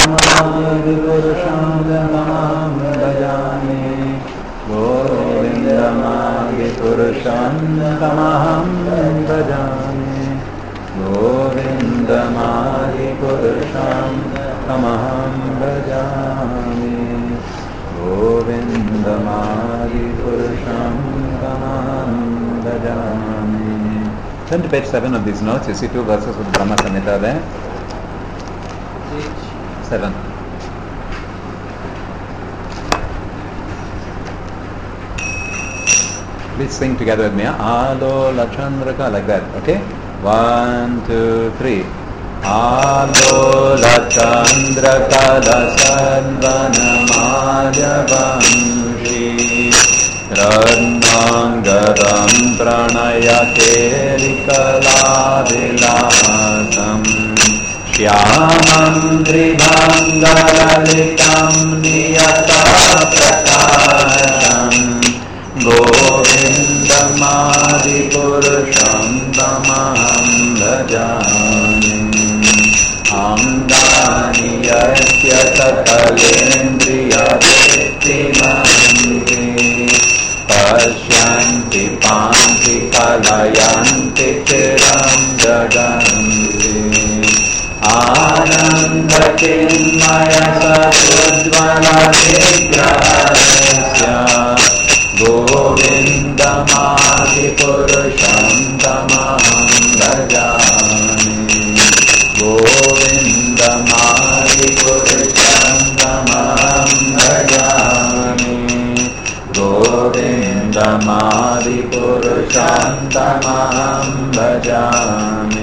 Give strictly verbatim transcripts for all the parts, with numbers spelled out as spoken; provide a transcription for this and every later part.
Govindamaadipurusham tamaham bhajami. Govindamaadipurusham tamaham bhajami. Govindamaadipurusham tamaham bhajami. Govindamaadipurusham tamaham bhajami. Turn to page seven of these notes. You see two verses with Brahma Samhita there. Seven. Please sing together with me. Alola Chandraka, like that. Okay? One, two, three. Alola Chandraka Sadvanamajavamshi Radnangadam Pranayakerikaladilasam Shyamam Tribhangalalitam Niyata Prakasham Govindamadipurusham tamaham bhajami. Amdani yasya sakalendriya vettimanti Pashyanti panti kalayanti chiram jaganti Ananda chinmaya sadudvala vigrahasya Govindamadipurusham tamaham bhajami. Govindamadipurusham tamaham bhajami. Govindamadipurusham tamaham bhajami.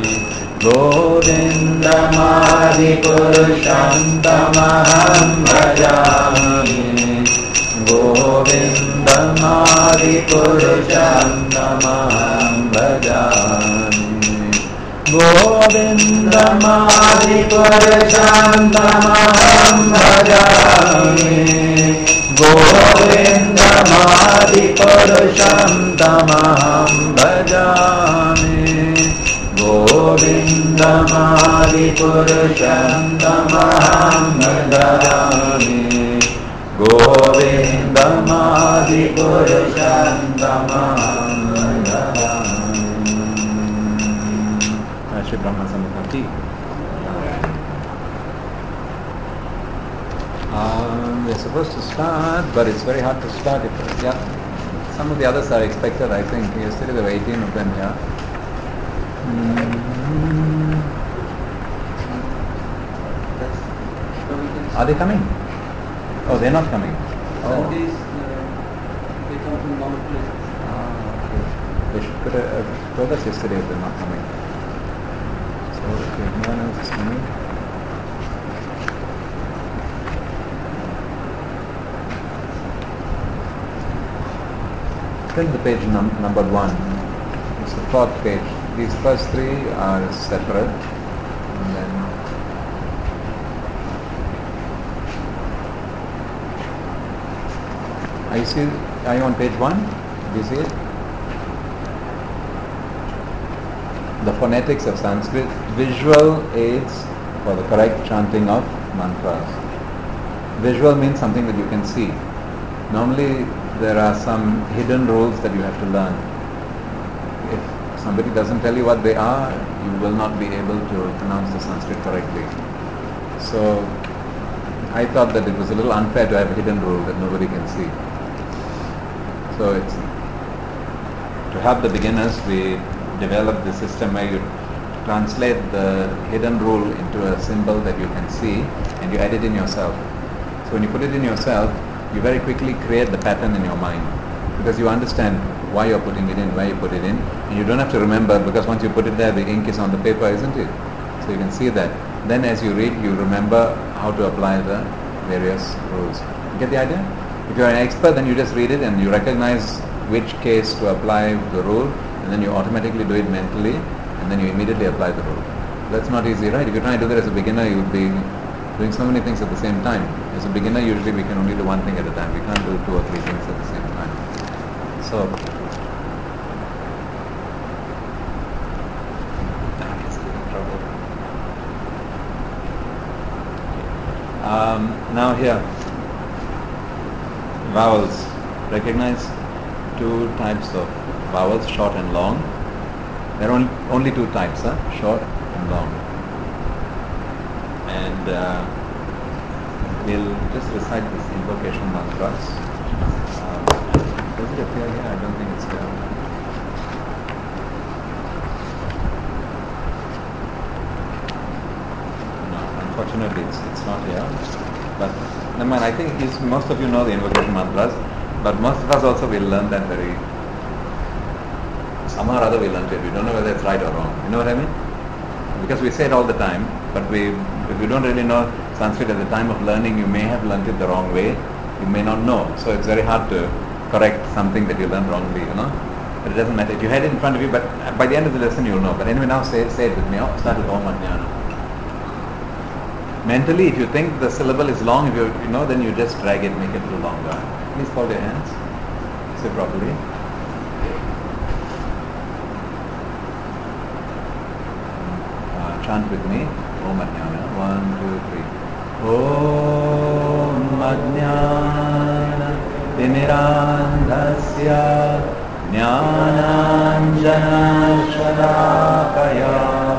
Govindamadipurusham tamaham bhajami. Govindamadipurusham tamaham bhajami. Govindamadipurusham tamaham bhajami. Govindamadipurusham tamaham bhajami. Govindamadipurusham tamaham bhajami. Govindamadipurusham tamaham bhajami. Shri Brahma Samhita. Um, we're supposed to start, but it's very hard to start. It, yeah, some of the others are expected. I think yesterday there were eighteen of them. Yeah. Mm-hmm. Are they coming? Oh, they're not coming. Oh. Sundays, uh, they come from normal places. Ah, okay. They should could have uh, told us yesterday if they're not coming. So, okay, no one else is coming. Turn to page num- number one. It's the fourth page. These first three are separate. And then Are you, see, are you on page one? Do you see it? The phonetics of Sanskrit, visual aids for the correct chanting of mantras. Visual means something that you can see. Normally there are some hidden rules that you have to learn. If somebody doesn't tell you what they are, you will not be able to pronounce the Sanskrit correctly. So I thought that it was a little unfair to have a hidden rule that nobody can see. So it's to help the beginners, we developed the system where you translate the hidden rule into a symbol that you can see and you add it in yourself. So when you put it in yourself, you very quickly create the pattern in your mind because you understand why you're putting it in, why you put it in, and you don't have to remember because once you put it there, the ink is on the paper, isn't it? So you can see that. Then as you read, you remember how to apply the various rules. You get the idea? If you're an expert, then you just read it and you recognize which case to apply the rule, and then you automatically do it mentally, and then you immediately apply the rule. That's not easy, right? If you're trying to do that as a beginner, you'll be doing so many things at the same time. As a beginner, usually we can only do one thing at a time. We can't do two or three things at the same time. So, Um, now here, vowels. Recognize two types of vowels, short and long. There are only, only two types, huh? Short and long. And uh, we'll just recite this invocation mantras. Um, does it appear here? I don't think it's here. No, unfortunately it's, it's not here. But never mind, I think it's, most of you know the invocation mantras, but most of us also will learn that very, somehow or other we learn it. We don't know whether it's right or wrong. You know what I mean? Because we say it all the time, but we, if you don't really know Sanskrit at the time of learning, you may have learnt it the wrong way. You may not know. So it's very hard to correct something that you learned wrongly, you know. But it doesn't matter. If you had it in front of you, but by the end of the lesson you'll know. But anyway, now say, say it with me. Oh, start with Om Ajnana. Mentally, if you think the syllable is long, if you, you know, then you just drag it, make it a little longer. Please fold your hands. Say properly. Uh, chant with me. Om Ajnana. One, two, three. Om Ajnana Timirandhasya Jnananjana Shalakaya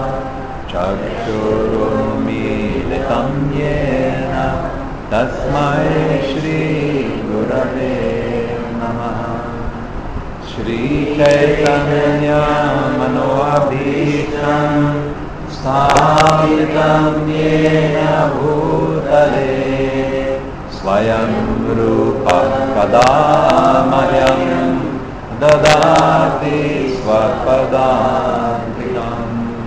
Chakshurumilitam Yena Tasmai Shri Gurave Namaha Shri Chaitanya Manoabhisham Sthapitam Yena Bhutale Swayam Rupa Kadamayam Dadati Swapadantikam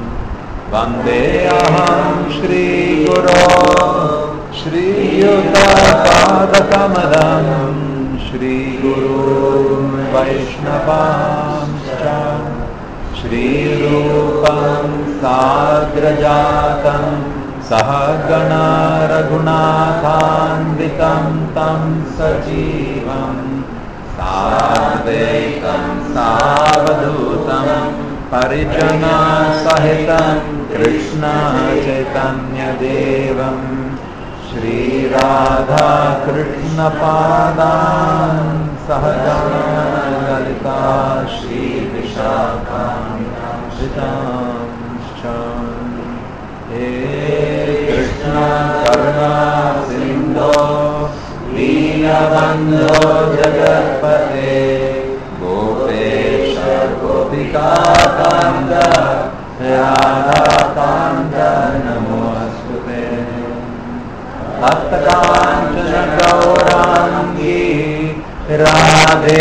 Vandeham Shri Guru Shri Yuta Padakamalam Shri Guru Vaishnavam Shri Rupam Sagrajatam Sahagana Raghunathanvitam Tam Sajivam Sadvaitam Savadutam Parijana Sahitam Krishna Chaitanya Devam Shri Radha Krishna Padam Sahagana Lalita Shri Vishakam Vitam Sham He Krishna Karuna Sindho Deenabandho Jagatpate Gopesha Gopika Kanda Radha Kanda Namostute Bhakta Kanchana Gaurangi Radhe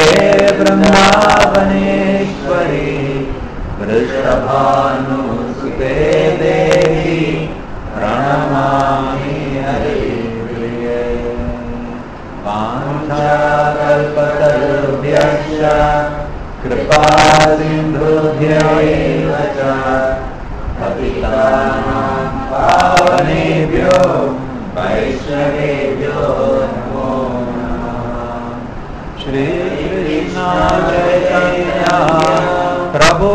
Brahmavaneshwari Vrishabhanu Sute Devi Pranamami Haripriye Vanchakalpatarubhyascha Kripa Sindhubhyaeva cha Patitanam Pavanebhyo Vaishnavebhyo Namo Namah Shri Krishna Chaitanya Prabhu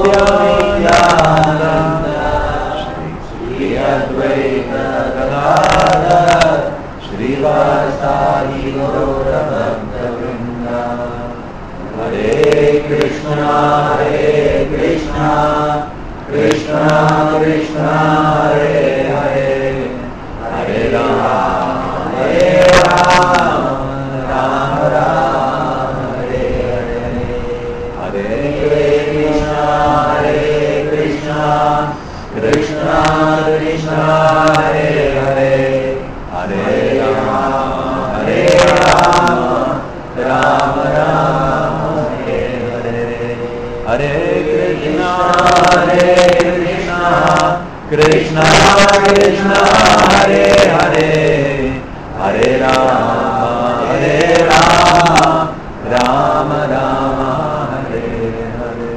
Nityananda Shri Advaita Gadadhar Shri Vasadi Gaura Bhakta Vrinda Hare Krishna Hare Krishna Krishna Krishna Hare Hare Hare Rama Hare Rama Rama Rama Hare Hare Hare Krishna Hare Krishna Krishna Krishna Hare Hare Hare Rama Hare Rama Rama Rama Hare Hare Hare Krishna Hare Krishna Krishna Krishna Hare Hare Hare Rama Hare Rama Rama Rama Hare Hare.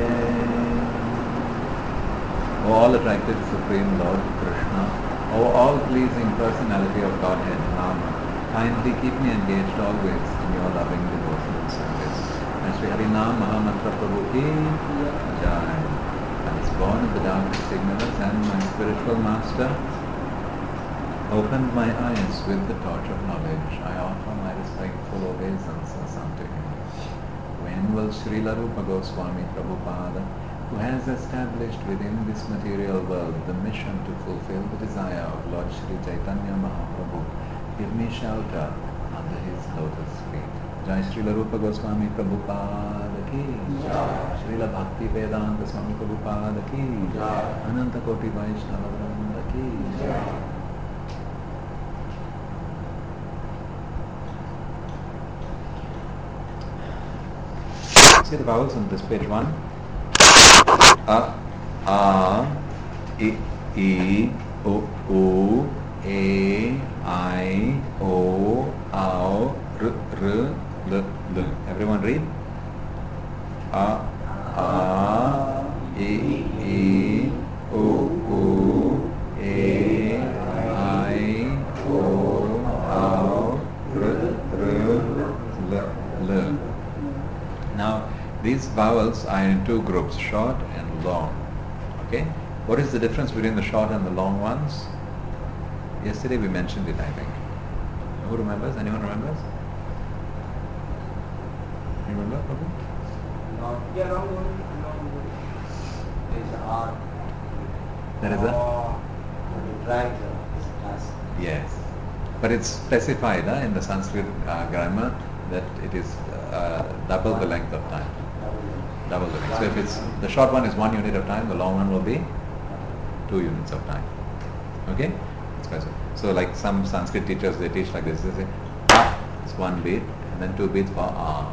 O all attractive Supreme Lord Krishna, O all-pleasing personality of Godhead, Nama, kindly keep me engaged always in your loving devotional service. And Sri Harinam Mahamantra Prabhu ki Jai. I was born in the darkest ignorance, and my spiritual master opened my eyes with the torch of knowledge. I offer my respectful obeisance unto him. When will Srila Rupa Goswami Prabhupada, who has established within this material world the mission to fulfill the desire of Lord Sri Chaitanya Mahaprabhu, give me shelter under his lotus feet? Jai Srila Rupa Goswami Prabhupada ki Jai. Srila Bhakti Vedanta Swami Prabhupada ki Jai. Ananta Koti Vaishnava Vranda ki Jai. See the vowels on this page one. A, A, I, I, O, U, A, I, O, Au, R, R, L, L. Everyone read. A, A, I, I, O, U, A, I, O, Au, R, R, L, L. Now, these vowels are in two groups, short and long. Okay? What is the difference between the short and the long ones? Yesterday we mentioned it, I think. Who remembers? Anyone remembers? Remember, Prabhu? No. Yeah, wrong word. Wrong word. There's a R. There is a? Oh, when you drag the this class. Yes. But it's specified uh, in the Sanskrit uh, grammar that it is uh, double the length of time. Double the length. So if it's the short one is one unit of time, the long one will be two units of time. Okay? It's special. So like some Sanskrit teachers, they teach like this. They say ah, it's one beat and then two beats for ah,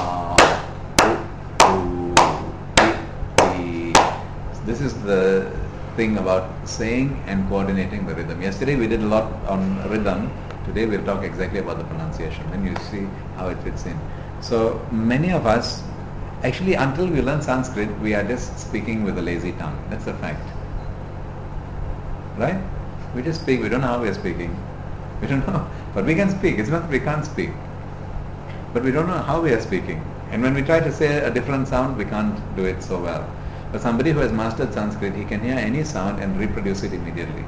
ah, oo, oo, ee, ee. So this is the thing about saying and coordinating the rhythm. Yesterday we did a lot on rhythm. Today we'll talk exactly about the pronunciation and you see how it fits in. So many of us, actually until we learn Sanskrit, we are just speaking with a lazy tongue. That's a fact. Right? We just speak, we don't know how we are speaking. We don't know. But we can speak. It's not that we can't speak. But we don't know how we are speaking. And when we try to say a different sound, we can't do it so well. But somebody who has mastered Sanskrit, he can hear any sound and reproduce it immediately.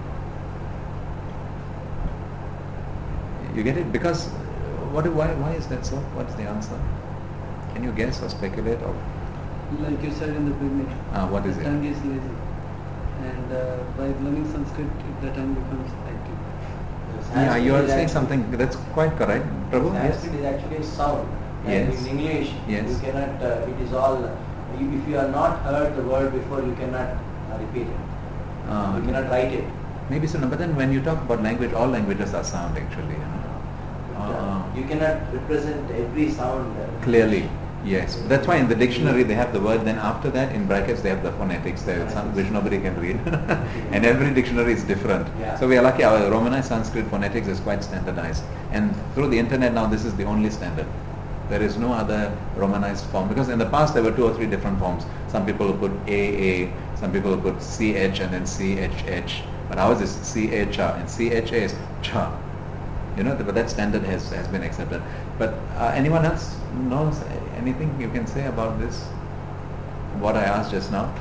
You get it? Because what? Why? Why is that so? What's the answer? Can you guess or speculate? Or Like you said in the beginning. ah, what is the it? tongue is lazy. And uh, by learning Sanskrit, the tongue becomes active. Yeah, you are saying something that's quite correct, Prabhu. Yes. Sanskrit is actually a sound. Yes. And in English, Yes. you cannot. Uh, it is all. You, if you have not heard the word before, you cannot uh, repeat it. Ah, you okay. cannot write it. Maybe so. No, but then when you talk about language, all languages are sound actually. You know? But, uh, Ah. you cannot represent every sound. Uh, Clearly, yes. That's why in the dictionary they have the word. Then after that, in brackets they have the phonetics there, some, which nobody can read. And every dictionary is different. Yeah. So we are lucky. Our Romanized Sanskrit phonetics is quite standardized. And through the internet now, this is the only standard. There is no other Romanized form, because in the past there were two or three different forms. Some people will put A A, some people will put C H and then C H H. But ours is C H A and C H A is cha. You know, but that standard has, has been accepted. But uh, anyone else knows anything you can say about this? What I asked just now?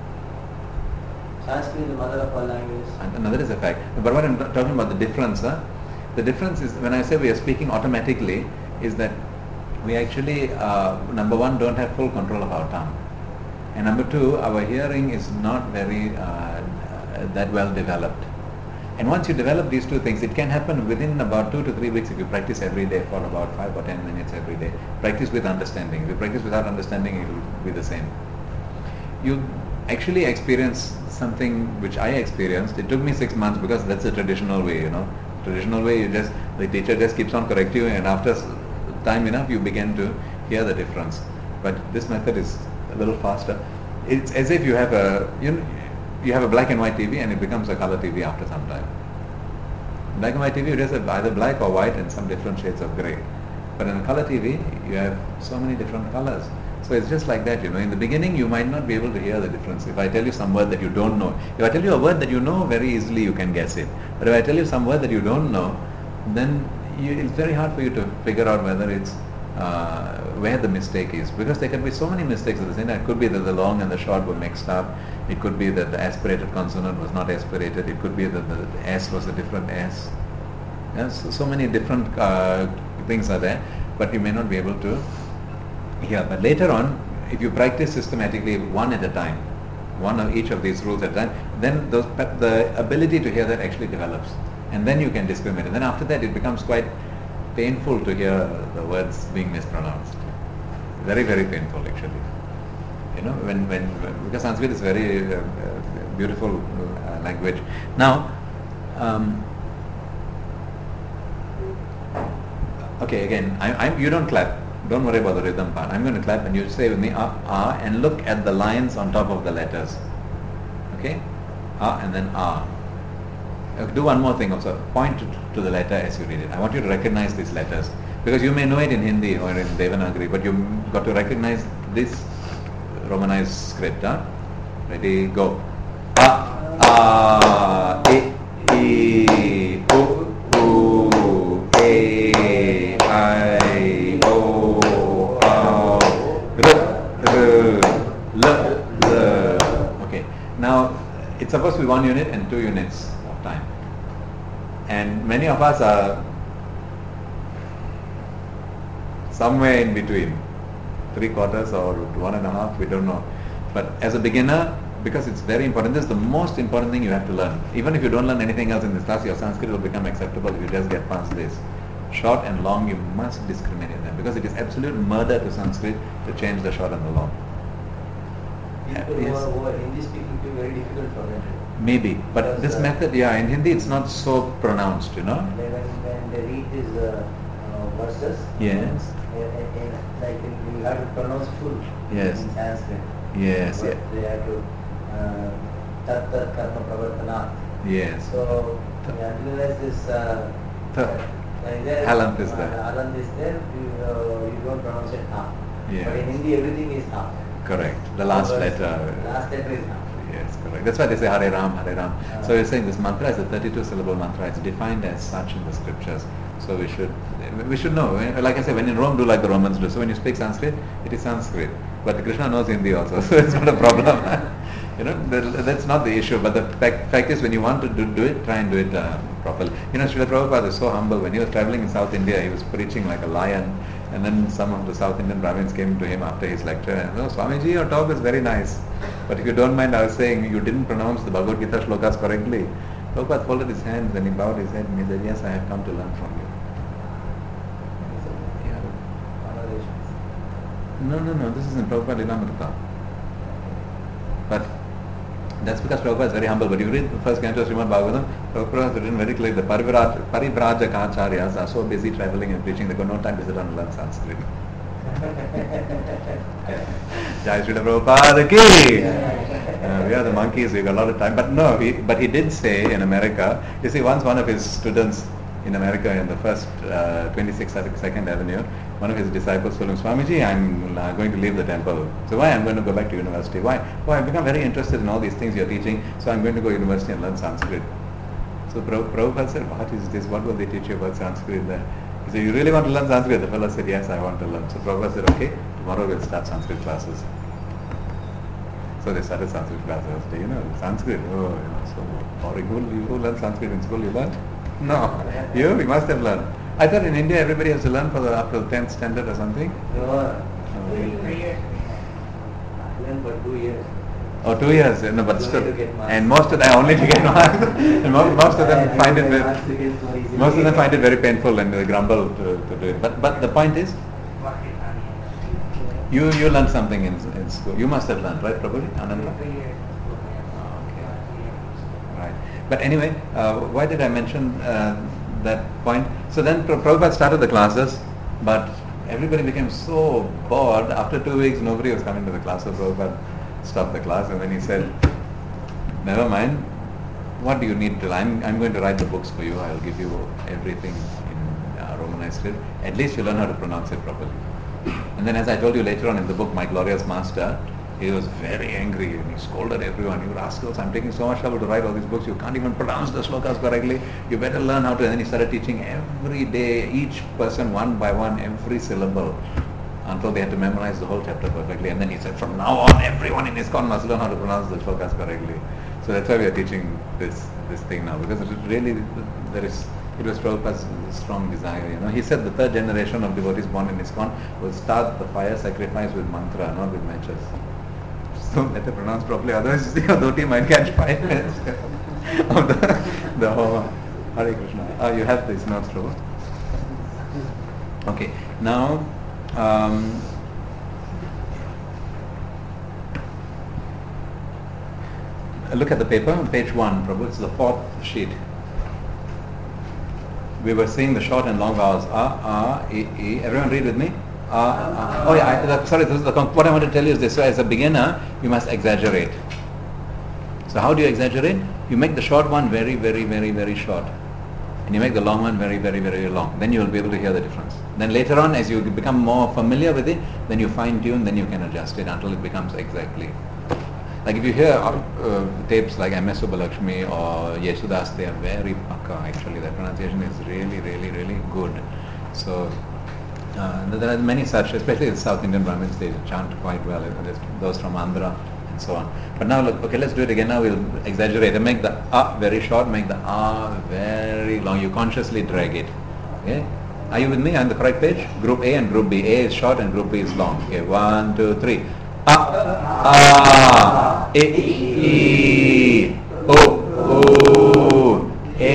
Sanskrit is the mother of all languages. And another is a fact. But what I'm t- talking about, the difference, huh? The difference is, when I say we are speaking automatically, is that we actually, uh, number one, don't have full control of our tongue. And number two, our hearing is not very uh, that well developed. And once you develop these two things, it can happen within about two to three weeks if you practice every day for about five or ten minutes every day. Practice with understanding. If you practice without understanding, it will be the same. You actually experience something which I experienced. It took me six months because that's the traditional way, you know. Traditional way, you just, the teacher just keeps on correcting you, and after time enough, you begin to hear the difference. But this method is a little faster. It's as if you have a, you know, you have a black and white T V and it becomes a color T V after some time. Black and white T V, you just have either black or white and some different shades of grey. But in a color T V, you have so many different colors. So it's just like that, you know. In the beginning, you might not be able to hear the difference. If I tell you some word that you don't know, if I tell you a word that you know, very easily you can guess it. But if I tell you some word that you don't know, then you, it's very hard for you to figure out whether it's uh, where the mistake is, because there can be so many mistakes at the same time. It could be that the long and the short were mixed up. It could be that the aspirated consonant was not aspirated. It could be that the S was a different S. Yes, so, so many different uh, things are there, but you may not be able to hear. But later on, if you practice systematically one at a time, one of each of these rules at a time, then those, the ability to hear that actually develops. And then you can discriminate. And then after that, it becomes quite painful to hear the words being mispronounced. Very, very painful actually. You know, when, when, when because Sanskrit is very uh, uh, beautiful uh, language. Now, um, okay, again, I, I, you don't clap. Don't worry about the rhythm part. I'm going to clap and you say with me, ah, ah, and look at the lines on top of the letters. Okay? Ah, and then ah. Uh, do one more thing also. Point to, to the letter as you read it. I want you to recognize these letters. Because you may know it in Hindi or in Devanagari, but you've got to recognize this Romanized script. Huh? Ready? Go. Ah, ah, e, e, u, u, e, I, o, au, r, r, l, l. Okay. Now, it's supposed to be one unit and two units of time. And many of us are somewhere in between. Three quarters or one and a half, we don't know. But as a beginner, because it's very important, this is the most important thing you have to learn. Even if you don't learn anything else in this class, your Sanskrit will become acceptable if you just get past this. Short and long, you must discriminate them, because it is absolute murder to Sanskrit to change the short and the long. People who Yes. are, who are Hindi speaking, it will be very difficult for them. Maybe, but Because, this uh, method, yeah, in Hindi it's not so pronounced, you know. When, when they read these uh, uh, verses, Yes. in, in, like in, you have to pronounce full Yes. in Sanskrit. Yes, But yeah. They have to uh, tat tat karma pravartana. Yes. So you have to realize this. Uh, Th. uh, there, Halant is there. Uh, halant is there. You, uh, you don't pronounce it ha. Yes. But in Hindi, everything is ha. Correct. The last Words, letter. Last letter is ha. Yes, correct. That's why they say Hare Ram, Hare Ram. Uh, So you're saying this mantra is a thirty-two syllable mantra. It's defined as such in the scriptures. So we should we should know. Like I said, when in Rome, do like the Romans do. So when you speak Sanskrit, it is Sanskrit. But Krishna knows Hindi also, so it's not a problem. You know, that, that's not the issue. But the fact, fact is, when you want to do, do it, try and do it uh, properly. You know, Srila Prabhupada is so humble. When he was traveling in South India, he was preaching like a lion. And then some of the South Indian Brahmins came to him after his lecture and, oh, Swamiji, your talk is very nice. But if you don't mind, I was saying you didn't pronounce the Bhagavad Gita shlokas correctly. Prabhupada folded his hands and he bowed his head and he said, yes, I have come to learn from you. Yeah. No, no, no, this is in Prabhupada Lilamrita. But that's because Prabhupada is very humble. But you read the first canto of Srimad Bhagavatam, Prabhupada has written very clearly, the Parivraj- Parivrajakacharyas are so busy traveling and preaching, they got no time to sit down and learn Sanskrit. Jai Srila Prabhupada ki! Uh, we are the monkeys, we've got a lot of time. But no, he, but he did say in America, you see, once one of his students in America in the first uh, twenty-sixth second Avenue, one of his disciples told him, Swamiji, I'm uh, going to leave the temple. So why? I'm going to go back to university. Why? Why? I've become very interested in all these things you're teaching, so I'm going to go to university and learn Sanskrit. So Prabhupada said, what is this? What will they teach you about Sanskrit there? He said, you really want to learn Sanskrit? The fellow said, yes, I want to learn. So Prabhupada said, okay, tomorrow we'll start Sanskrit classes. So they started Sanskrit classes. You know, Sanskrit, oh, you know, so boring. Who, who learned Sanskrit in school? You learned? No. You? You must have learned. I thought in India everybody has to learn for the up to the tenth standard or something. No, three years. I learned for two years. Oh, two years. No, but Only still. to get marks. And most of them only to get marks. And most, most of them find it very, most of them find it very painful and they grumble to, to do it. But but the point is, you you learned something in in school. You must have learned, right, Prabhuji? Ananda? Right. But anyway, uh, why did I mention uh, that point? So then Prabhupada started the classes, but everybody became so bored. After two weeks, nobody was coming to the class. So Prabhupada stopped the class and then he said, never mind, what do you need to learn? I'm, I'm going to write the books for you. I'll give you everything in uh, Romanized script. At least you learn how to pronounce it properly. And then, as I told you later on in the book, My Glorious Master, he was very angry and he scolded everyone. You rascals, I'm taking so much trouble to write all these books. You can't even pronounce the slokas correctly. You better learn how to. And then he started teaching every day, each person one by one, every syllable. until they had to memorize the whole chapter perfectly. And then he said, from now on, everyone in ISKCON must learn how to pronounce the shlokas correctly. So that's why we are teaching this this thing now, because it really there is it was Prabhupada's strong desire. You know, he said the third generation of devotees born in ISKCON will start the fire sacrifice with mantra, not with matches. So better pronounce properly, otherwise your dhoti might catch fire of the the whole. Hare Krishna. Ah, you have this notes, Prabhu. Okay, now. Um, Look at the paper on page one, Prabhu. It's the fourth sheet. We were seeing the short and long vowels. A, A, E, E. Everyone read with me. A, A. Oh yeah. I, that, sorry. This is the, what I want to tell you is this. So as a beginner, you must exaggerate. So how do you exaggerate? You make the short one very, very, very, very short, and you make the long one very, very, very long. Then you will be able to hear the difference. Then later on, as you become more familiar with it, then you fine tune. Then you can adjust it until it becomes exactly. Like if you hear uh, tapes like M S Subbalakshmi or Yesudas, they are very pakka actually. Their pronunciation is really, really, really good. So uh, there are many such, especially the South Indian Brahmins, they chant quite well. There's those from Andhra and so on. But now look, okay, let's do it again. Now we'll exaggerate and make the A very short, make the A very long. You consciously drag it. Okay? Are you with me on the correct page? Group A and Group B. A is short and Group B is long. Okay, one, two, three. A, A, E, E, O, O,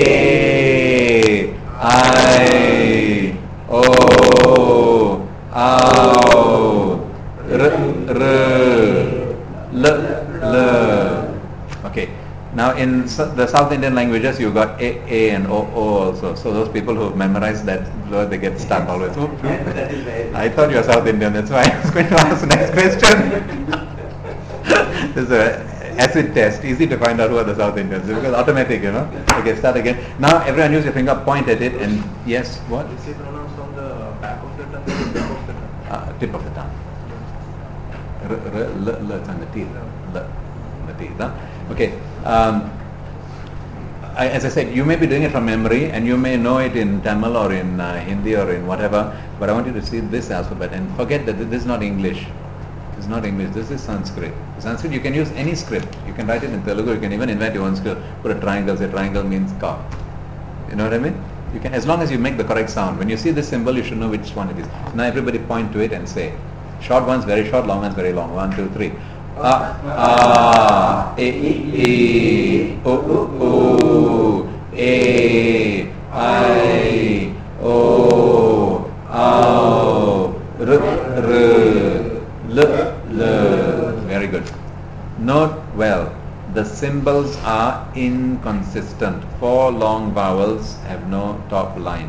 A, I, O, Ow, R, R, L, L. Okay. Now in the South Indian languages, you got A, A and O, O also. So those people who memorize that word, they get stuck always. I thought you were South Indian, that's why I was going to ask the next question. This is an acid test, easy to find out who are the South Indians, because automatic, you know. Okay, start again. Now everyone use your finger, point at it, and yes, what? Is it pronounced from the back of the tongue or the tip of the tongue? Uh, tip of the tongue. R, R, L, L, it's on the teeth. L, the teeth, huh? Okay. Um, I, as I said, you may be doing it from memory, and you may know it in Tamil or in uh, Hindi or in whatever, but I want you to see this alphabet and forget that this is not English. This is not English, this is Sanskrit. Sanskrit, you can use any script. You can write it in Telugu, you can even invent your own script. Put a triangle, say triangle means ka. You know what I mean? You can, as long as you make the correct sound. When you see this symbol, you should know which one it is. Now everybody point to it and say. Short ones very short, long ones very long. One, two, three. A, A, E, E, O, O, A, I, O, Ow, R, R, L, L. Very good. Note well, the symbols are inconsistent. Four long vowels have no top line.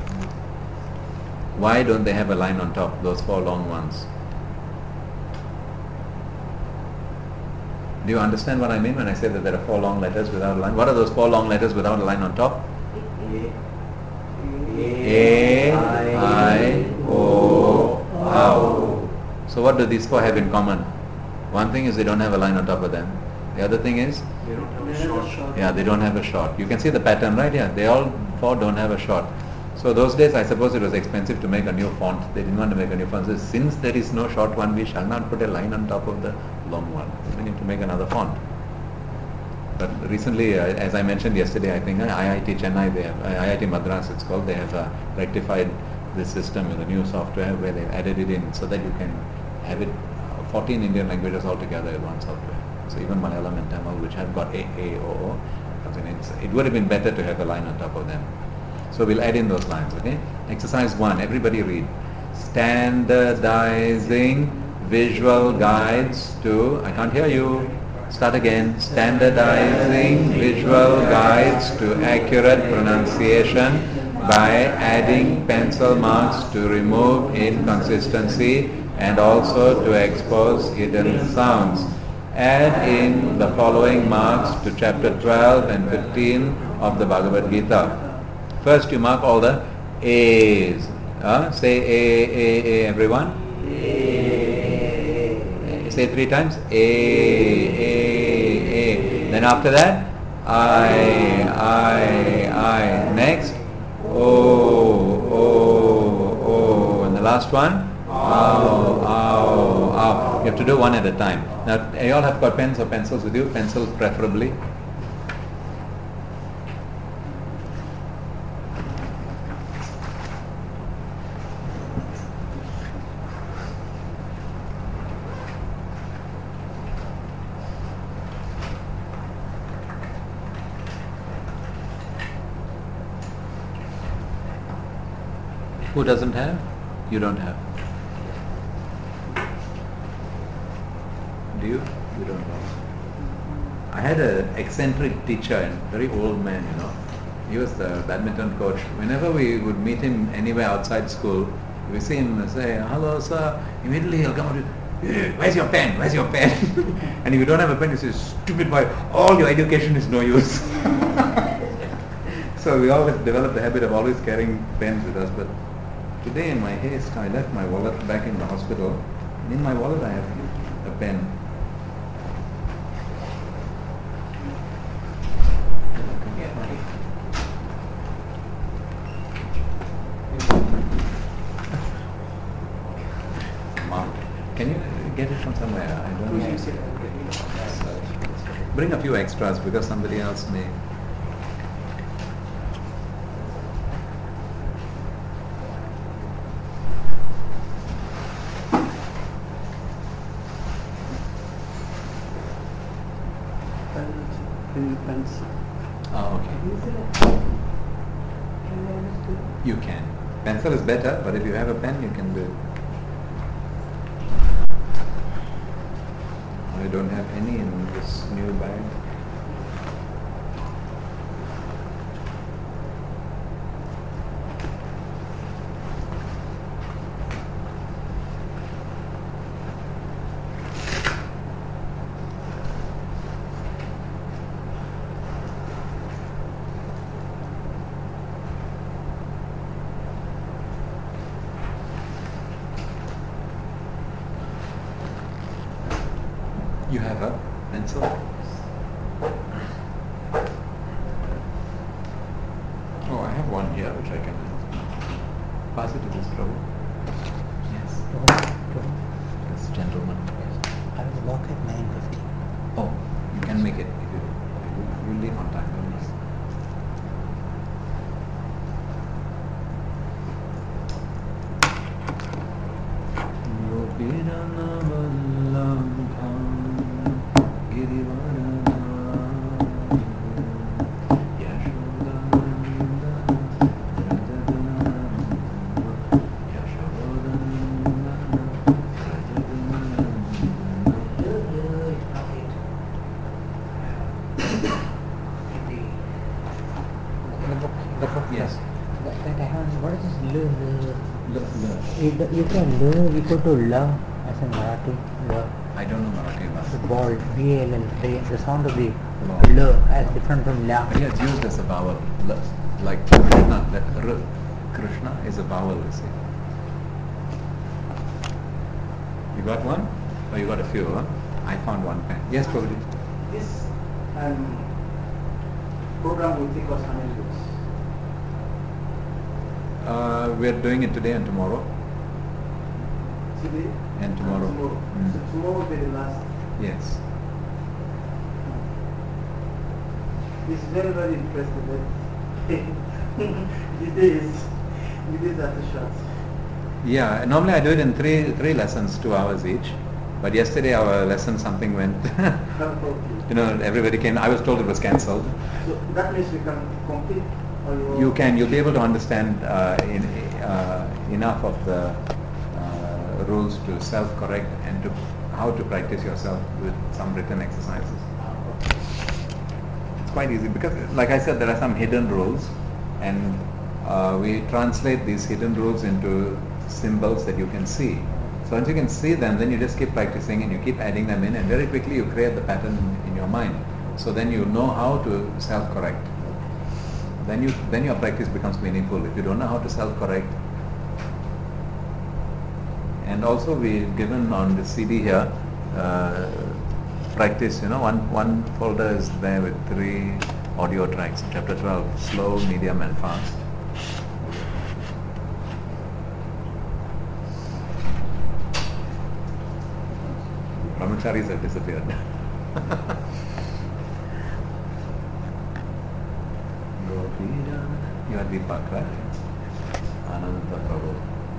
Why don't they have a line on top, those four long ones? Do you understand what I mean when I say that there are four long letters without a line? What are those four long letters without a line on top? A, I, O, Ow. So what do these four have in common? One thing is they don't have a line on top of them. The other thing is? They don't have a short. Yeah, they don't have a short. You can see the pattern, right? Yeah, they all four don't have a short. So those days, I suppose it was expensive to make a new font. They didn't want to make a new font. So since there is no short one, we shall not put a line on top of the long one. We need to make another font. But recently, uh, as I mentioned yesterday, I think uh, I I T Chennai, they have, uh, I I T Madras, it's called, they have uh, rectified this system with a new software where they've added it in so that you can have it uh, fourteen Indian languages all together in one software. So even Malayalam and Tamil, which have got A, A, O, O, I mean, it's, it would have been better to have a line on top of them. So we'll add in those lines, okay? Exercise one, everybody read. Standardizing visual guides to, I can't hear you, start again. Standardizing visual guides to accurate pronunciation by adding pencil marks to remove inconsistency and also to expose hidden sounds. Add in the following marks to chapter twelve and fifteen of the Bhagavad Gita. First you mark all the A's. Uh, say A, A, A, everyone. A. Say three times. A, A, A. Then after that, I, I, I. Next, O, O, O. And the last one, Ow, You have to do one at a time. Now, you all have got pens or pencils with you? Pencils preferably. Who doesn't have? You don't have. Do you? You don't know. I had an eccentric teacher, and very old man, you know. He was the badminton coach. Whenever we would meet him anywhere outside school, we see him say, "Hello, sir." Immediately he'll come out with, "Hey, where's your pen? Where's your pen?" And if you don't have a pen, he says, "Stupid boy, all your education is no use." So we always developed the habit of always carrying pens with us. But today in my haste, I left my wallet back in the hospital. And in my wallet I have a pen. Mom, can you get it from somewhere? I don't know. Bring a few extras because somebody else may. Pens. Oh, okay. You can. Pencil is better, but if you have a pen, you can do it. I don't have any in this new bag. You have a pencil? Oh, I have one here which I can pass it to this Prabhu. Yes. This gentleman. I will walk at nine fifty. Oh, you can make it. You, you, you leave on time, don't you? The book, the book. Yes. That, that I have. What is this? L, l. Look, look. You, you can l equal to la as in Marathi. L. I don't know Marathi The well. ball, B A L L. The, the sound of the Ball. l as different from la. But yeah, it's used as a vowel. L- Like Krishna, that R, Krishna is a vowel, you see. You got one? Oh, you got a few, huh? I found one pen. Yes, Prabhuji. This um, program will take us how many weeks? Uh, we are doing it today and tomorrow. Today? And tomorrow. Tomorrow. Mm. So tomorrow will be the last. Yes. It's very, very interesting. That the days, the days are too short. Yeah, normally I do it in three three lessons, two hours each. But yesterday our lesson something went. Okay. You know, everybody came. I was told it was cancelled. So that means we can complete. Or You can. You'll be able to understand uh, in, uh, enough of the uh, rules to self-correct and to how to practice yourself with some written exercises. It's quite easy because, like I said, there are some hidden rules, and uh, we translate these hidden rules into symbols that you can see. So once you can see them, then you just keep practicing and you keep adding them in, and very quickly you create the pattern in your mind. So then you know how to self-correct. Then you then your practice becomes meaningful. If you don't know how to self-correct, and also we've given on the C D here uh, practice. You know, one one folder is there with three audio tracks. Chapter twelve, slow, medium, and fast. brahmacharis have disappeared. Gopira. You are Deepak, right? Ananta Prabhu.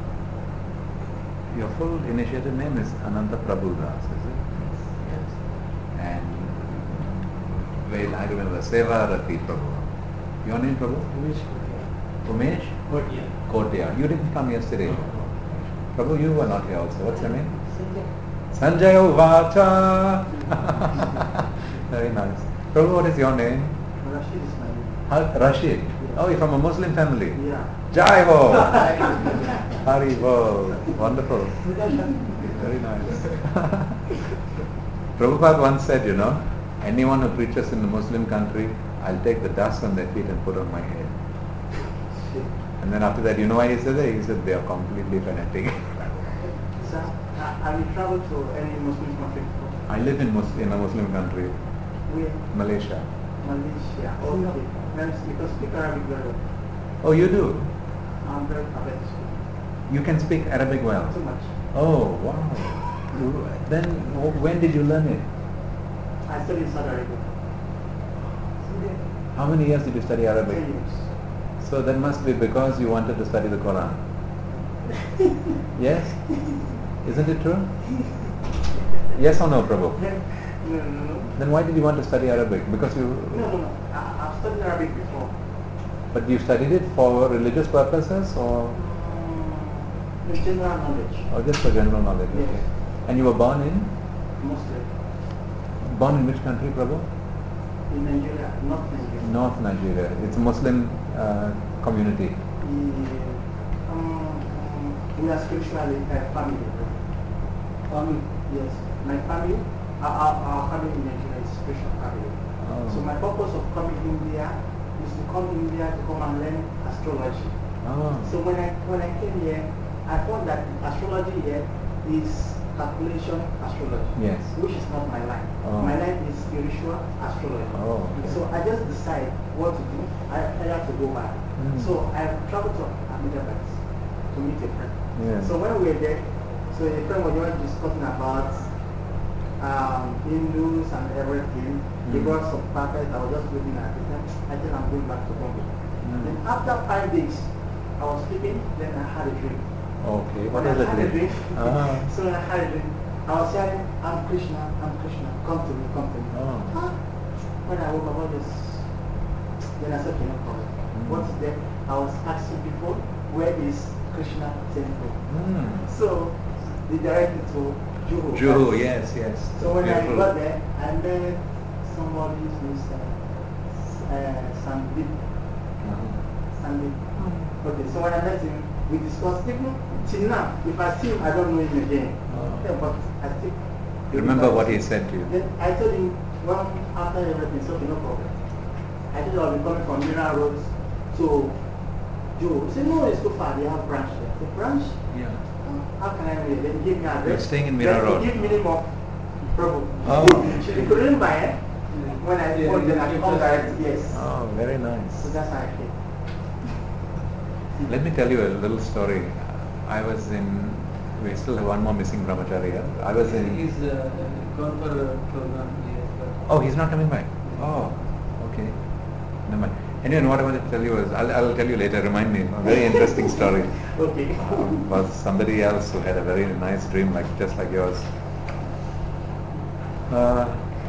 Your full initiated name is Ananta Prabhu Das, is it? Yes. And wait, I remember Seva Rati Prabhu. Your name, Prabhu? Umesh? Kotia. Kotia. You didn't come yesterday. Prabhu, you were not here also. What's your name? Sanjay Uvacha. Very nice. Prabhu, what is your name? Rashid is my name. Ha- Rashid. Oh, you're from a Muslim family. Yeah. Jai Ho. Hari Bo. Wonderful. Very nice. Prabhupada once said, you know, anyone who preaches in a Muslim country, I'll take the dust on their feet and put on my head. And then after that, you know why he said that? He said they are completely fanatic. Sir, uh, have you traveled to any Muslim country before? I live in, Mus- in a Muslim country, Where? Malaysia. Malaysia. Okay. Nice. Because speak Arabic very well. Oh, you do? I'm very happy to speak. You can speak Arabic well? Too much. Oh, wow. You- Then wh- when did you learn it? I studied in Saudi Arabia. How many years did you study Arabic? Ten years. So that must be because you wanted to study the Quran. Yes? Isn't it true? Yes or no, Prabhu? No, no, no. Then why did you want to study Arabic? Because you... No, no, no. I, I've studied Arabic before. But you studied it for religious purposes or, Um, in general knowledge. or just for general knowledge? Yes. Okay. And you were born in? Mostly. Born in which country, Prabhu? In Nigeria, not Nigeria. North Nigeria. It's a Muslim uh, community. Yeah. Um, we are spiritually a family. Family? Yes. My family, our, our, our family in Nigeria is spiritual family. Oh. So my purpose of coming India is to come India to come and learn astrology. Oh. So when I when I came here, I found that astrology here is calculation astrology. Yes. Which is not my line. Oh. My line is spiritual astrology. Oh, okay. So I just decide what to do. I, I have to go back. Mm. So I traveled to Ahmedabad to meet a friend. Yeah. So when we were there, so a friend was just discussing about um, Hindus and everything. They Mm. brought some packets. I was just looking at it. I think I'm going back to Bombay. Mm. Then after five days, I was sleeping. Then I had a dream. Okay. What When was I had a it? dream, Ah. so when I had a dream, I was saying, I'm Krishna, I'm Krishna, come to me, come to me. Oh. Ah. When I woke up, I just, then I said, okay, no problem. Mm. What is there? I was asking people, where is Krishna temple? Mm. So they directed to Juhu. Juhu, yes, yes. So when I Beautiful. got there, I met somebody who's uh, uh, Sandeep. Uh-huh. Sandeep. Okay, so when I met him, we discussed, even till now, if I see him, I don't know him again. Oh. Yeah, but I still You remember what he said to you? Then I told him, well, after everything, so okay, no problem. I told him I'll be coming from Mira Road to Joe. He said, no, it's too far, they have branch there. The branch? Yeah. How can I wait? Then he gave me a address. You're staying in Mira Then Road. He gave minimum problem. Oh. He couldn't buy it. When I Yeah, phoned, then I you called just- direct, yes. Oh, very So nice. that's how I came. Let me tell you a little story. I was in, we still have one more missing brahmachari here. I was in, He's uh, gone for a program. Yes, but oh, he's not coming back. Oh, okay. Never mind. Anyway, what I wanted to tell you was, I'll, I'll tell you later, remind me, a very interesting story. Okay. Um, was somebody else who had a very nice dream, like just like yours. Uh,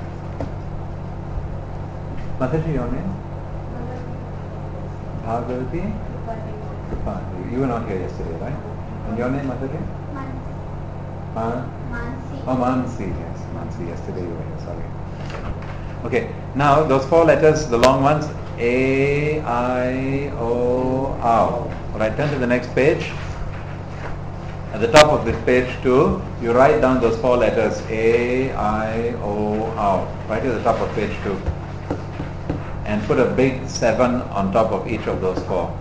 Mataji, your name? Bhagavati? Kripali. You were not here yesterday, right? And your name, Mataji? Ma- Oh, Mansi, yes, Mansi. Yesterday you were here, sorry. Okay, now those four letters, the long ones, A, I, O, O. Alright, turn to the next page. At the top of this page too, you write down those four letters, A, I, O, O. Right at the top of page two. And put a big seven on top of each of those four.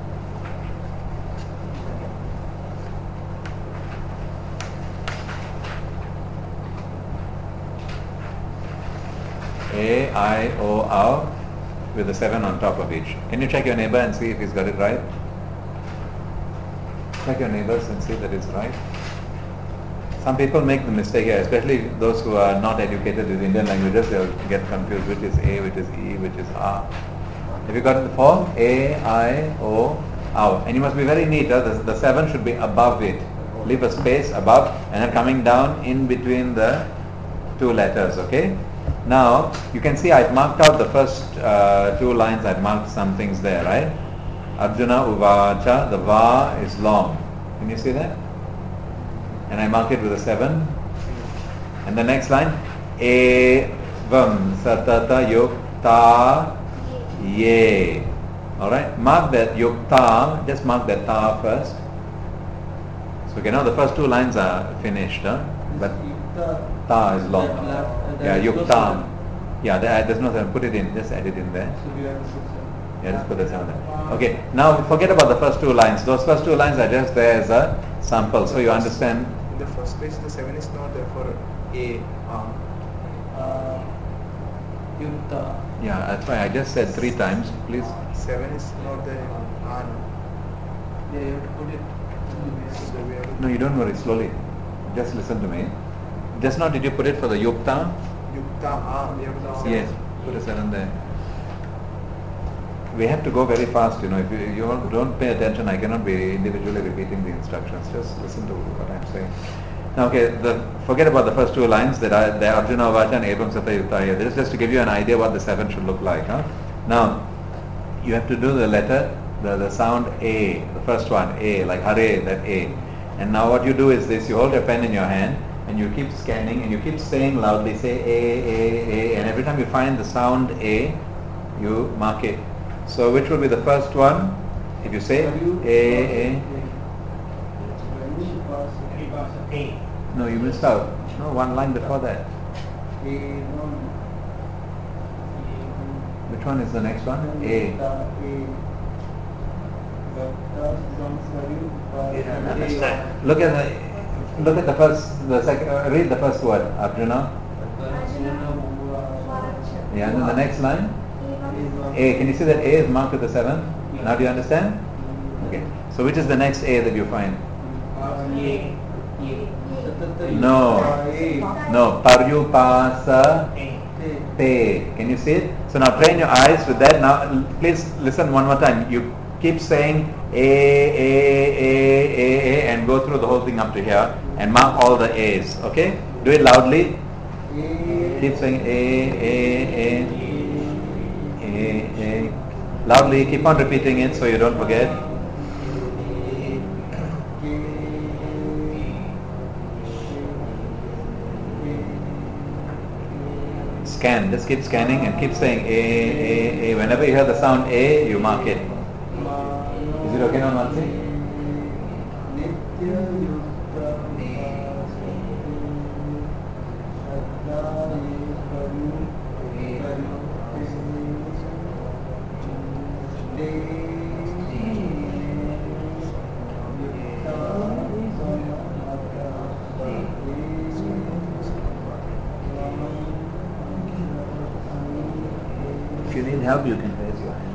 A, I, O, O with a seven on top of each. Can you check your neighbor and see if he's got it right? Check your neighbors and see that it's right. some people make the mistake here, especially those who are not educated with Indian languages. They'll get confused which is A, which is E, which is R. Have you got the four? A, I, O, ow. And you must be very neat. Huh? The, the seven should be above it. Leave a space above and then coming down in between the two letters. Okay. Now you can see I've marked out the first uh, two lines. I've marked some things there, right? Arjuna Uvacha. The Va is long. Can you see that? And I mark it with a seven. And the next line, Evam Satata Yukta Ye. Alright, mark that Yukta, just mark that Ta first. So okay, now the first two lines are finished, huh? But Ta is long. Yeah, Yukta. Yeah, there, there's no seven. Put it in, just add it in there. Yeah, just put the seven there. Okay, now forget about the first two lines. Those first two lines are just there as a sample, so you understand. In the first place, the seven is not there for A. Uh, Uh, Yukta. Yeah, that's why I just said three times, please. seven is not there. Ah, no. Yeah, you have to put it. So we have No, you don't worry, slowly. Just listen to me. Just now did you put it for the Yukta? Yukta. Ah, we have to Yes, put a seven there. We have to go very fast, you know. If you, you all don't pay attention, I cannot be individually repeating the instructions. Just listen to what I'm saying. Now, okay, the, forget about the first two lines that are the Arjuna Vacha and Evam Sata Yuktaya. This is just to give you an idea what the seven should look like. Huh? Now, you have to do the letter, the, the sound A, the first one, A, like Hare, that A. And now what you do is this, you hold your pen in your hand and you keep scanning and you keep saying loudly, say A, A, A, and every time you find the sound A, you mark it. So which will be the first one? If you say A, A. No, you missed out. No, one line before that. Which one is the next one? A. Look at the look at the first the second uh, read the first word, Arjuna. Yeah, and then the next line? A. Can you see that A is marked with the seven? Now do you understand? Okay. So which is the next A that you find? No. No. Paryupasa Te. Can you see it? So now train your eyes with that. Now please listen one more time. You keep saying A, A, A, A, A and go through the whole thing up to here and mark all the A's. Okay? Do it loudly. Keep saying A, A, A. A, A. Loudly, keep on repeating it so you don't forget. Scan, just keep scanning and keep saying A, A, A. Whenever you hear the sound A, you mark it. Is it okay now, Mansi? If you need help, you can raise your hand.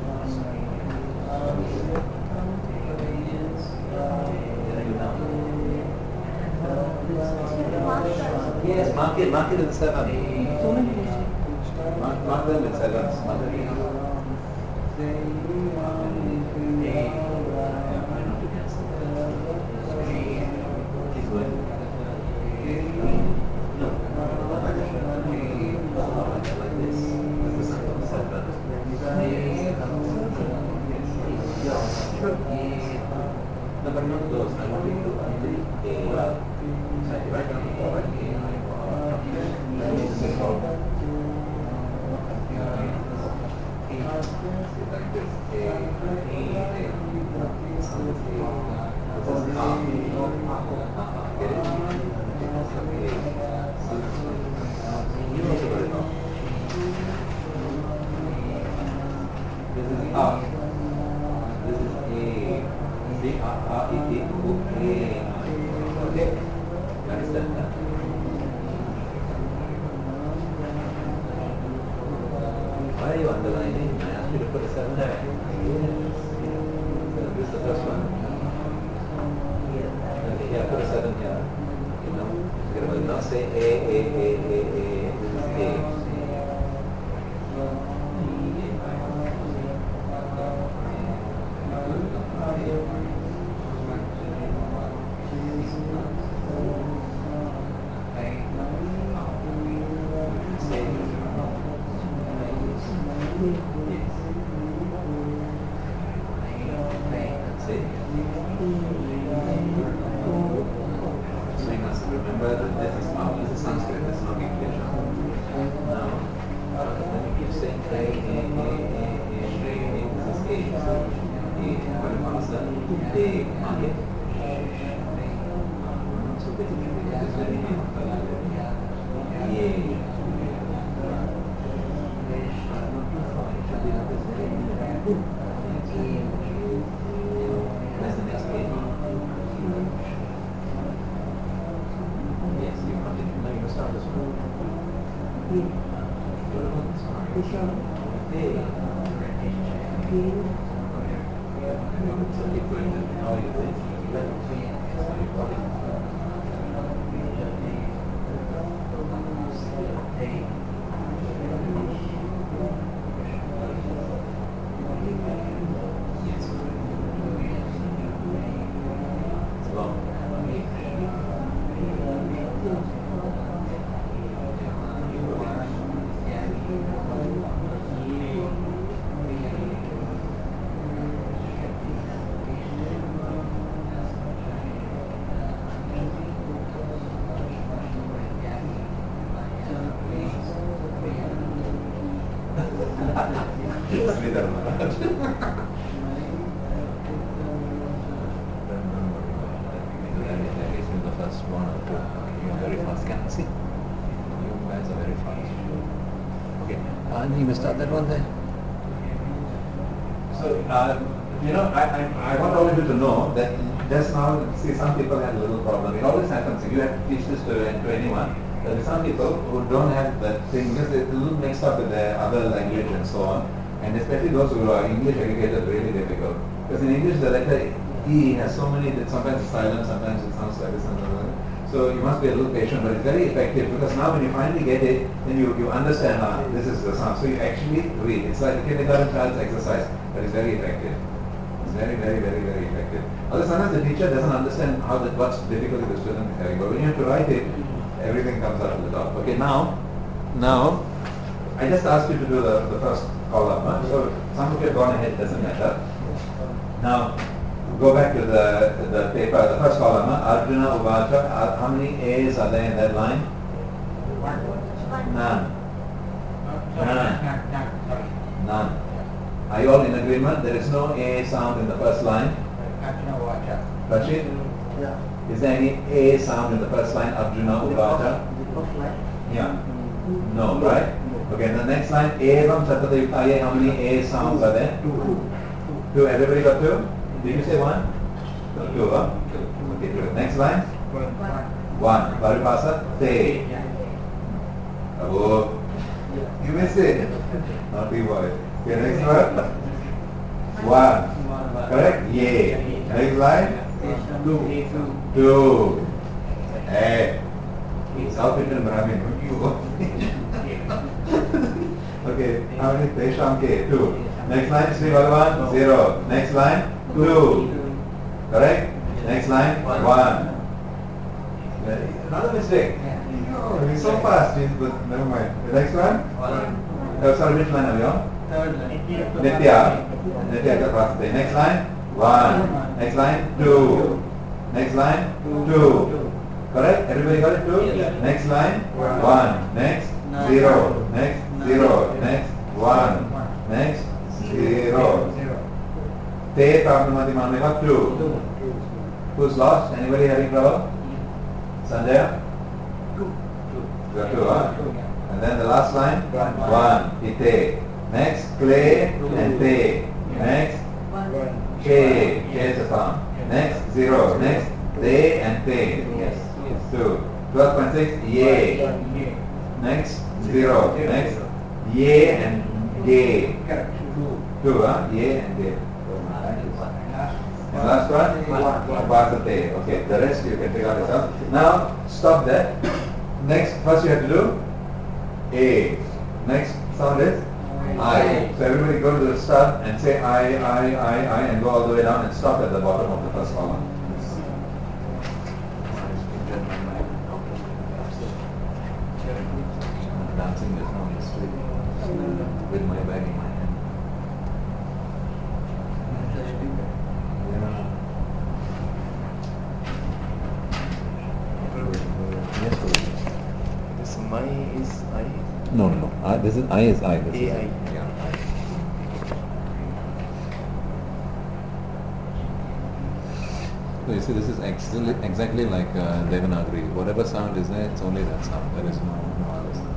Yes, mark it, mark it with seven. Mark, mark them with sevens. Mark them. Keep going. Like this. This is seven. No, but not those. I want you to until A. Right now, forward A. Like this. A, A, A. This is A. Get it? You also got it now. This is up. This is A. See, A, A, E, E, O, A. Okay? You understand that? Why are you underlining? I asked you to put a seven there. Yes. So this is the first one. Okay, yeah, put a seven here. You know. say A, A, A, A, A, this is A. So you must remember that this is not, this is Sanskrit, this is not English. Now, when you keep saying A, A, A, A, A, A, this is A. So A, Paripasa, A, market. So basically this is very important. A. Where's the next A? Yes, you continue. Now you start this one. So keep going. How are you doing? So you got it. Yes. It's long. Sri Dharma. The first one or two. You are very fast. Can I see? You guys are very fast. Okay. And you may start that one there. So, uh, you know, I, I, I want all of you to know that just now, see, some people have a little problem. It always happens. If you have to teach this to, to anyone, there are some people who don't have that thing because they're a little mixed up with their other language and so on. And especially those who are English educated, really difficult. Because in English, the letter E has so many that sometimes it's silent, sometimes it sounds like this and that. So you must be a little patient, but it's very effective because now when you finally get it, then you, you understand, ah, this is the sound. So you actually read. It's like a kindergarten child's exercise, but it's very effective. It's very, very, very, very effective. Although sometimes the teacher doesn't understand how that, what's difficulty the student is having, but when you have to write it, everything comes out to the top. Okay, now, now, I just asked you to do the, the first column. Huh? So some of you have gone ahead, doesn't matter. Now, go back to the the paper, the first column. Huh? Arjuna Uvacha. Uh, how many A's are there in that line? None. None. None. Are you all in agreement? There is no A sound in the first line. Rashid? Yeah. Is there any A sound in the first line? Arjuna Uvacha. Yeah. No, right? Okay, the next line, Evam Satata Yuktaye, how many A sounds are there? Two. Two. Everybody got two? Did you say one? No, two, huh? Okay, two. Next line? One. Paripasa? Te. Oh. You missed it. Naughty boy. Okay, next one? One. Correct? Yay. Next line? Two. Two. Hey. South Indian Brahmin. You. Okay, how many? Tesham K? Two. Next line, Sri Bhagavan? Zero. Next line? Two. Correct? Next line? One. Another mistake. Oh, he's so fast. He's, but never mind. The next one? One. Oh, sorry, which line are we on? Third line. Nitya. Nitya ka fast. Next line? One. Next line? Two. Next line? Two. Correct? Everybody got it? Two? Yes. Next line? One. Next? Zero. Next? Zero. Next? One. Next? Zero. Te Prabhamati Maneva? Two. Who's lost? Anybody having trouble? Sanjaya? Two. You got two, huh? And then the last line? One. Ite. Next? Clay and te. Next? Che. Che is a sound. Next? Zero. Next? Te and te. Yes. Two. twelve point six. Ye. Next? Zero. Next? Ye and ge. Correct. Two. Two, huh? Ye and ge. And last one? Vasate. Okay, the rest you can figure out yourself. Now, stop there. Next, first you have to do A. Next sound is I. So everybody go to the start and say I, I, I, I and go all the way down and stop at the bottom of the first column. Dancing is no mystery with my bag in my hand. Yeah. Yes, Guru. This my is I. No, no, no. I, this is I is I. This A is I. Yeah. So you see, this is exactly, exactly like uh, Devanagari. Whatever sound is there, it's only that sound. There is no, no other sound.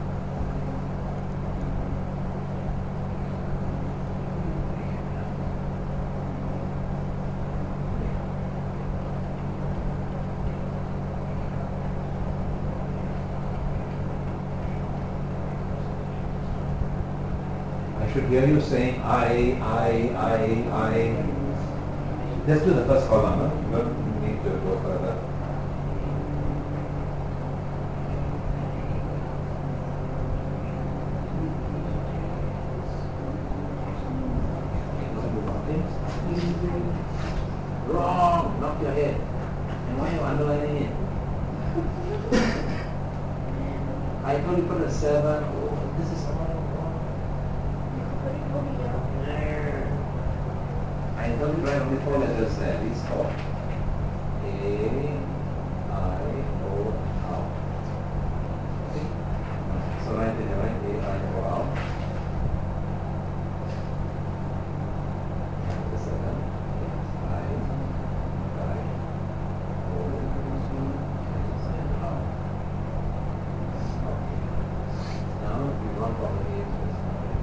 I should hear you saying I, I, I, I. Just do the first column. No? You don't need to go further. Wrong! Knock your head. And why are you underlining it? I told you put a seven. Oh, this is wrong. I told you write only four letters there. These four. A, I, O, out. See? So write it, right? A, I, O, out. The seven. I, I, O, and out. Now we want probably is this.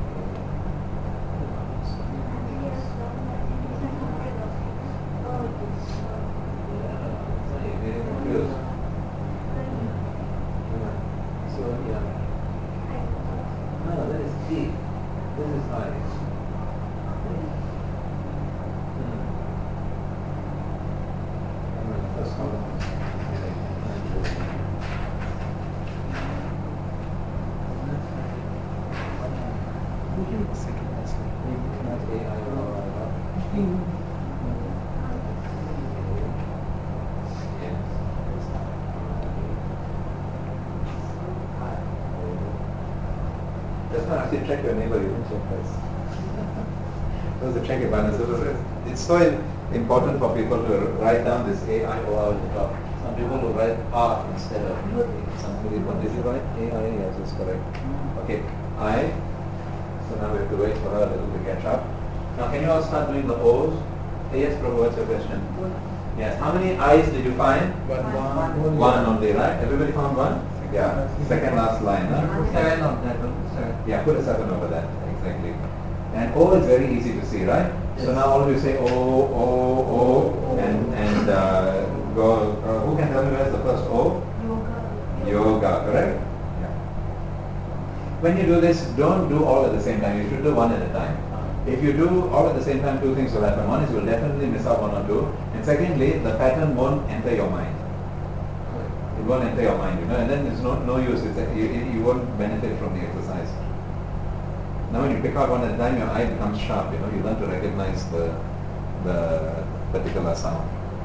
Just not actually check your neighbor, you didn't check first. Those are check it. It's so important for people to write down this A, I, O, R at the top. Some people will write R instead of somebody. What did you write? A, I, yes, is correct. Okay, I. So now we have to wait for her a little to catch up. Now can you all start doing the O's? Yes, Prabhu, what's your question? Yes. How many I's did you find? One. One. One only, right? Everybody found one? Yeah. Second last line, huh? Seven on that one. Seven. Yeah, put a seven over that. Exactly. And O is very easy to see, right? Yes. So now all of you say O, O, O, and and uh, go. Uh, who can tell me where's the first O? Yoga. Yoga, correct? Yeah. When you do this, don't do all at the same time. You should do one at a time. If you do all at the same time, two things will happen. One is you'll definitely miss out one or two, and secondly, the pattern won't enter your mind. It won't enter your mind, you know, and then there's no no use. It's a, you, you won't benefit from the exercise. Now when you pick out one at a time, your eye becomes sharp, you know, you learn to recognize the, the particular sound.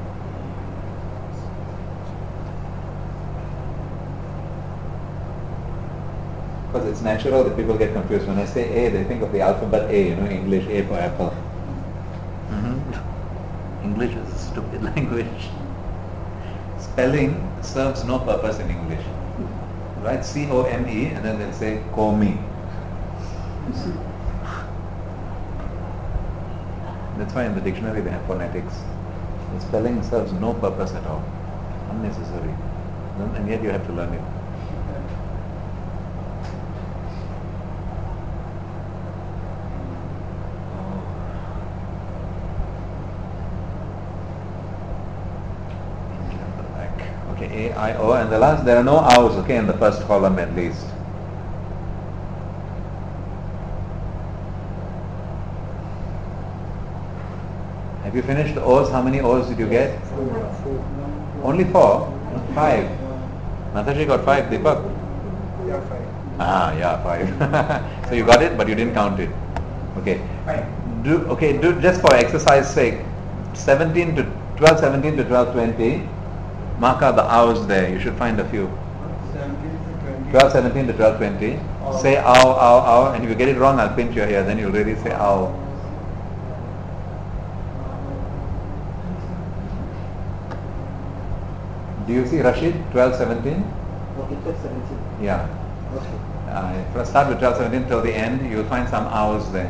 Because it's natural that people get confused. When I say A, they think of the alphabet A, you know, English, A for apple. Mm-hmm. English is a stupid language. Spelling serves no purpose in English. Right? C O M E, and then they'll say Komi. That's why in the dictionary they have phonetics. The spelling serves no purpose at all. Unnecessary. And yet you have to learn it. Okay, A, I, O, and the last, there are no O's, okay, in the first column at least. Have you finished the O's? How many O's did you get? Four. Only four? Five. Mataji got five, Deepak? Yeah, fine. Ah, yeah, five. So you got it, but you didn't count it. Okay. Fine. Do okay. Do just for exercise sake, seventeen to twelve, seventeen to twelve, twenty. Mark out the hours there. You should find a few. seventeen to twenty. twelve, seventeen to twelve, twenty. Say ow, ow, ow, and if you get it wrong, I'll pinch your ear. Then you'll really say ow. Do you see Rashid? twelve, seventeen. Okay, twelve, seventeen. Yeah. Okay. Uh, first start with twelve, seventeen till the end. You'll find some hours there.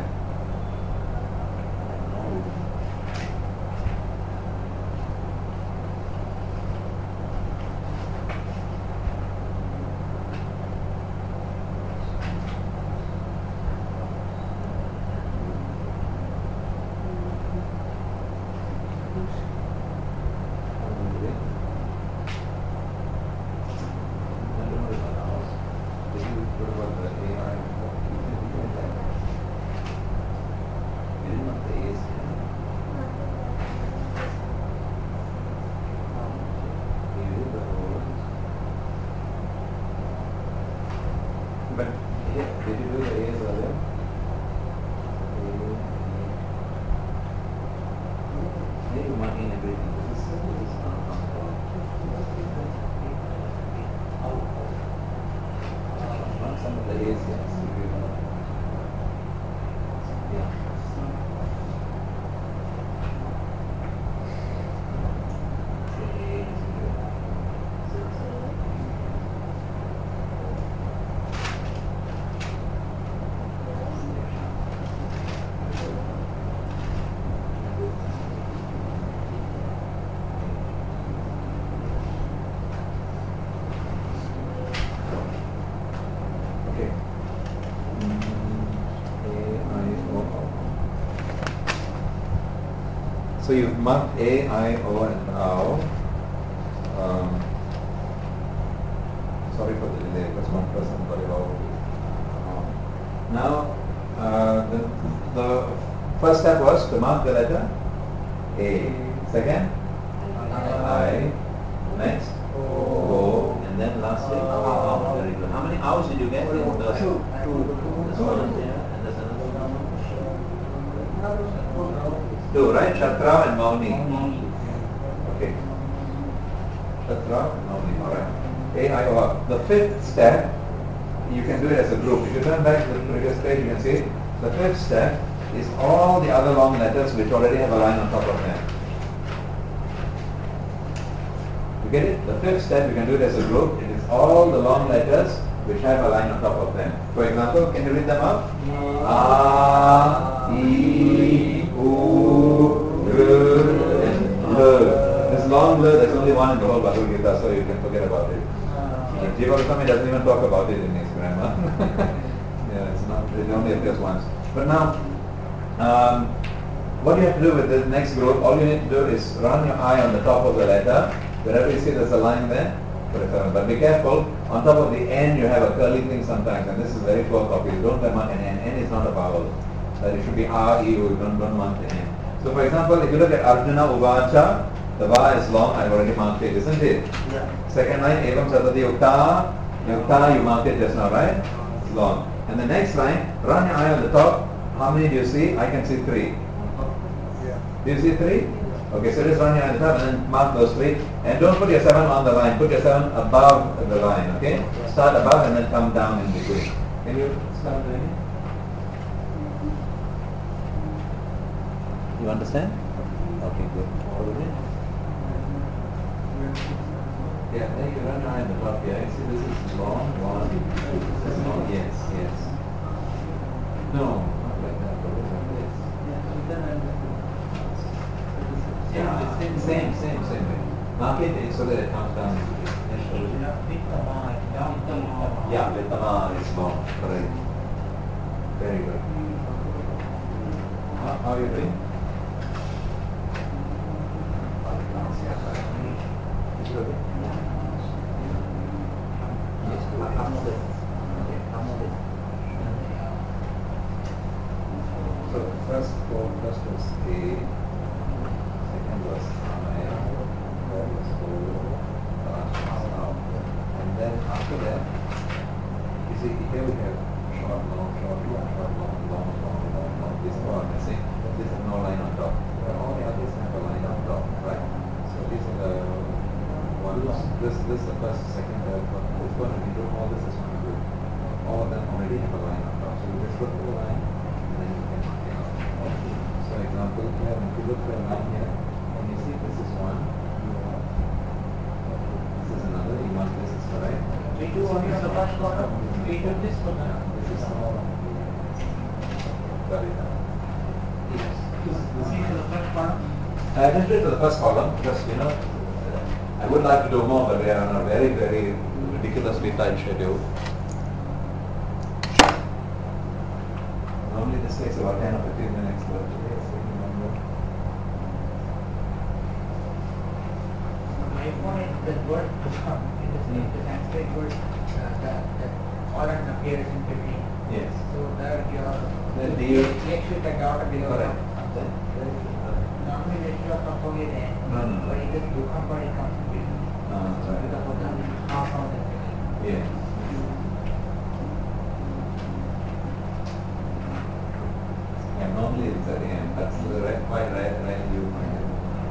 But yeah, did you do the A's earlier? Yeah, you mark in everything. This is this is not not Mark some of the A's, yes. Yeah. Okay. Mm, A, I, O, O. So you've marked A, I, O, and O. Um, sorry for the delay, because one person got it all. Um, now, uh, the, the first step was to mark the letter A. Second, I. Next, O, and then lastly, O. Very good. How many hours did you get in those? Two. This one, yeah, and there's another one. Two, right? Shatra and Mauni. Okay. Shatra and Mauni, alright. A, I, O, R. The fifth step, you can do it as a group. If you turn back to the previous page, you can see the fifth step is all the other long letters which already have a line on top of them. You get it? The fifth step, you can do it as a group. It is all the long letters which have a line on top of them. For example, can you read them out? A, I, U, R, and L. This long L, there's only one in the whole Bhagavad Gita, so you can forget about it. Jiva Goswami doesn't even talk about it in his grammar. Yeah, it's not, it only appears once. But now, um, what you have to do with the next group, all you need to do is run your eye on the top of the letter. Wherever you see there's a line there, put a seven. But be careful, on top of the N you have a curly thing sometimes, and this is very poor copy. You don't mark an N. N is not a vowel. But it should be R, E, U. You don't, don't mark the N. So for example, if you look at Arjuna Uvacha, the Va is long. I've already marked it, isn't it? Yeah. Second line, Evam Satati Yukta. Yukta, you marked it just now, right? It's long. And the next line, run your eye on the top. How many do you see? I can see three. Yeah. Do you see three? Okay, so just run your eye on the top and then mark those three. And don't put your seven on the line. Put your seven above the line, okay? Start above and then come down in between. Can you start doing it? You understand? Okay, good. All of it? Yeah, then you run your eye on the top here. See, this is long, one. This is long, yes, yes. No, not like that, but like this. Yeah, same, same, same, same way. Mark it so that it comes down. Yeah, with the ma is long, correct. Very good. How, how are you doing? Is it okay? Yes, good. I'm not it. Okay, I'm not it. So first, for first was A. Second was I, third was O, last was Now. And see here we have short, long, short, long, short, long, long, long, long, long. These are all missing. This is no line on top. All the others have a line on top, right? So these are the ones. This, this is the first, second, third, fourth. It's going to be good. All this is going to be good. All of them already have a line on top. So you just look for the line, and then you can mark it out. So example here, if you look for a line here, and you see this is one, this is another, you mark this is correct. We do only on the first column. We do this for the. This is all. Got it now. Yes. See for the first column. I just did the first column because, you know, I would like to do more, but we are on a very, very ridiculously tight schedule. Normally this takes about ten or fifteen minutes, but today it's taking longer. My phone is the word to come. It is the Sanskrit word uh, that, that Aran appears in between. Yes. So there your Then do you- actually the daughter below. Correct. Normally the Shiva comes over there. No, no, no. But it is to company comes in between. Uh, right. Because of the half of the Yeah. Yeah, normally it's at the end. That's the right, quite right, right you find it.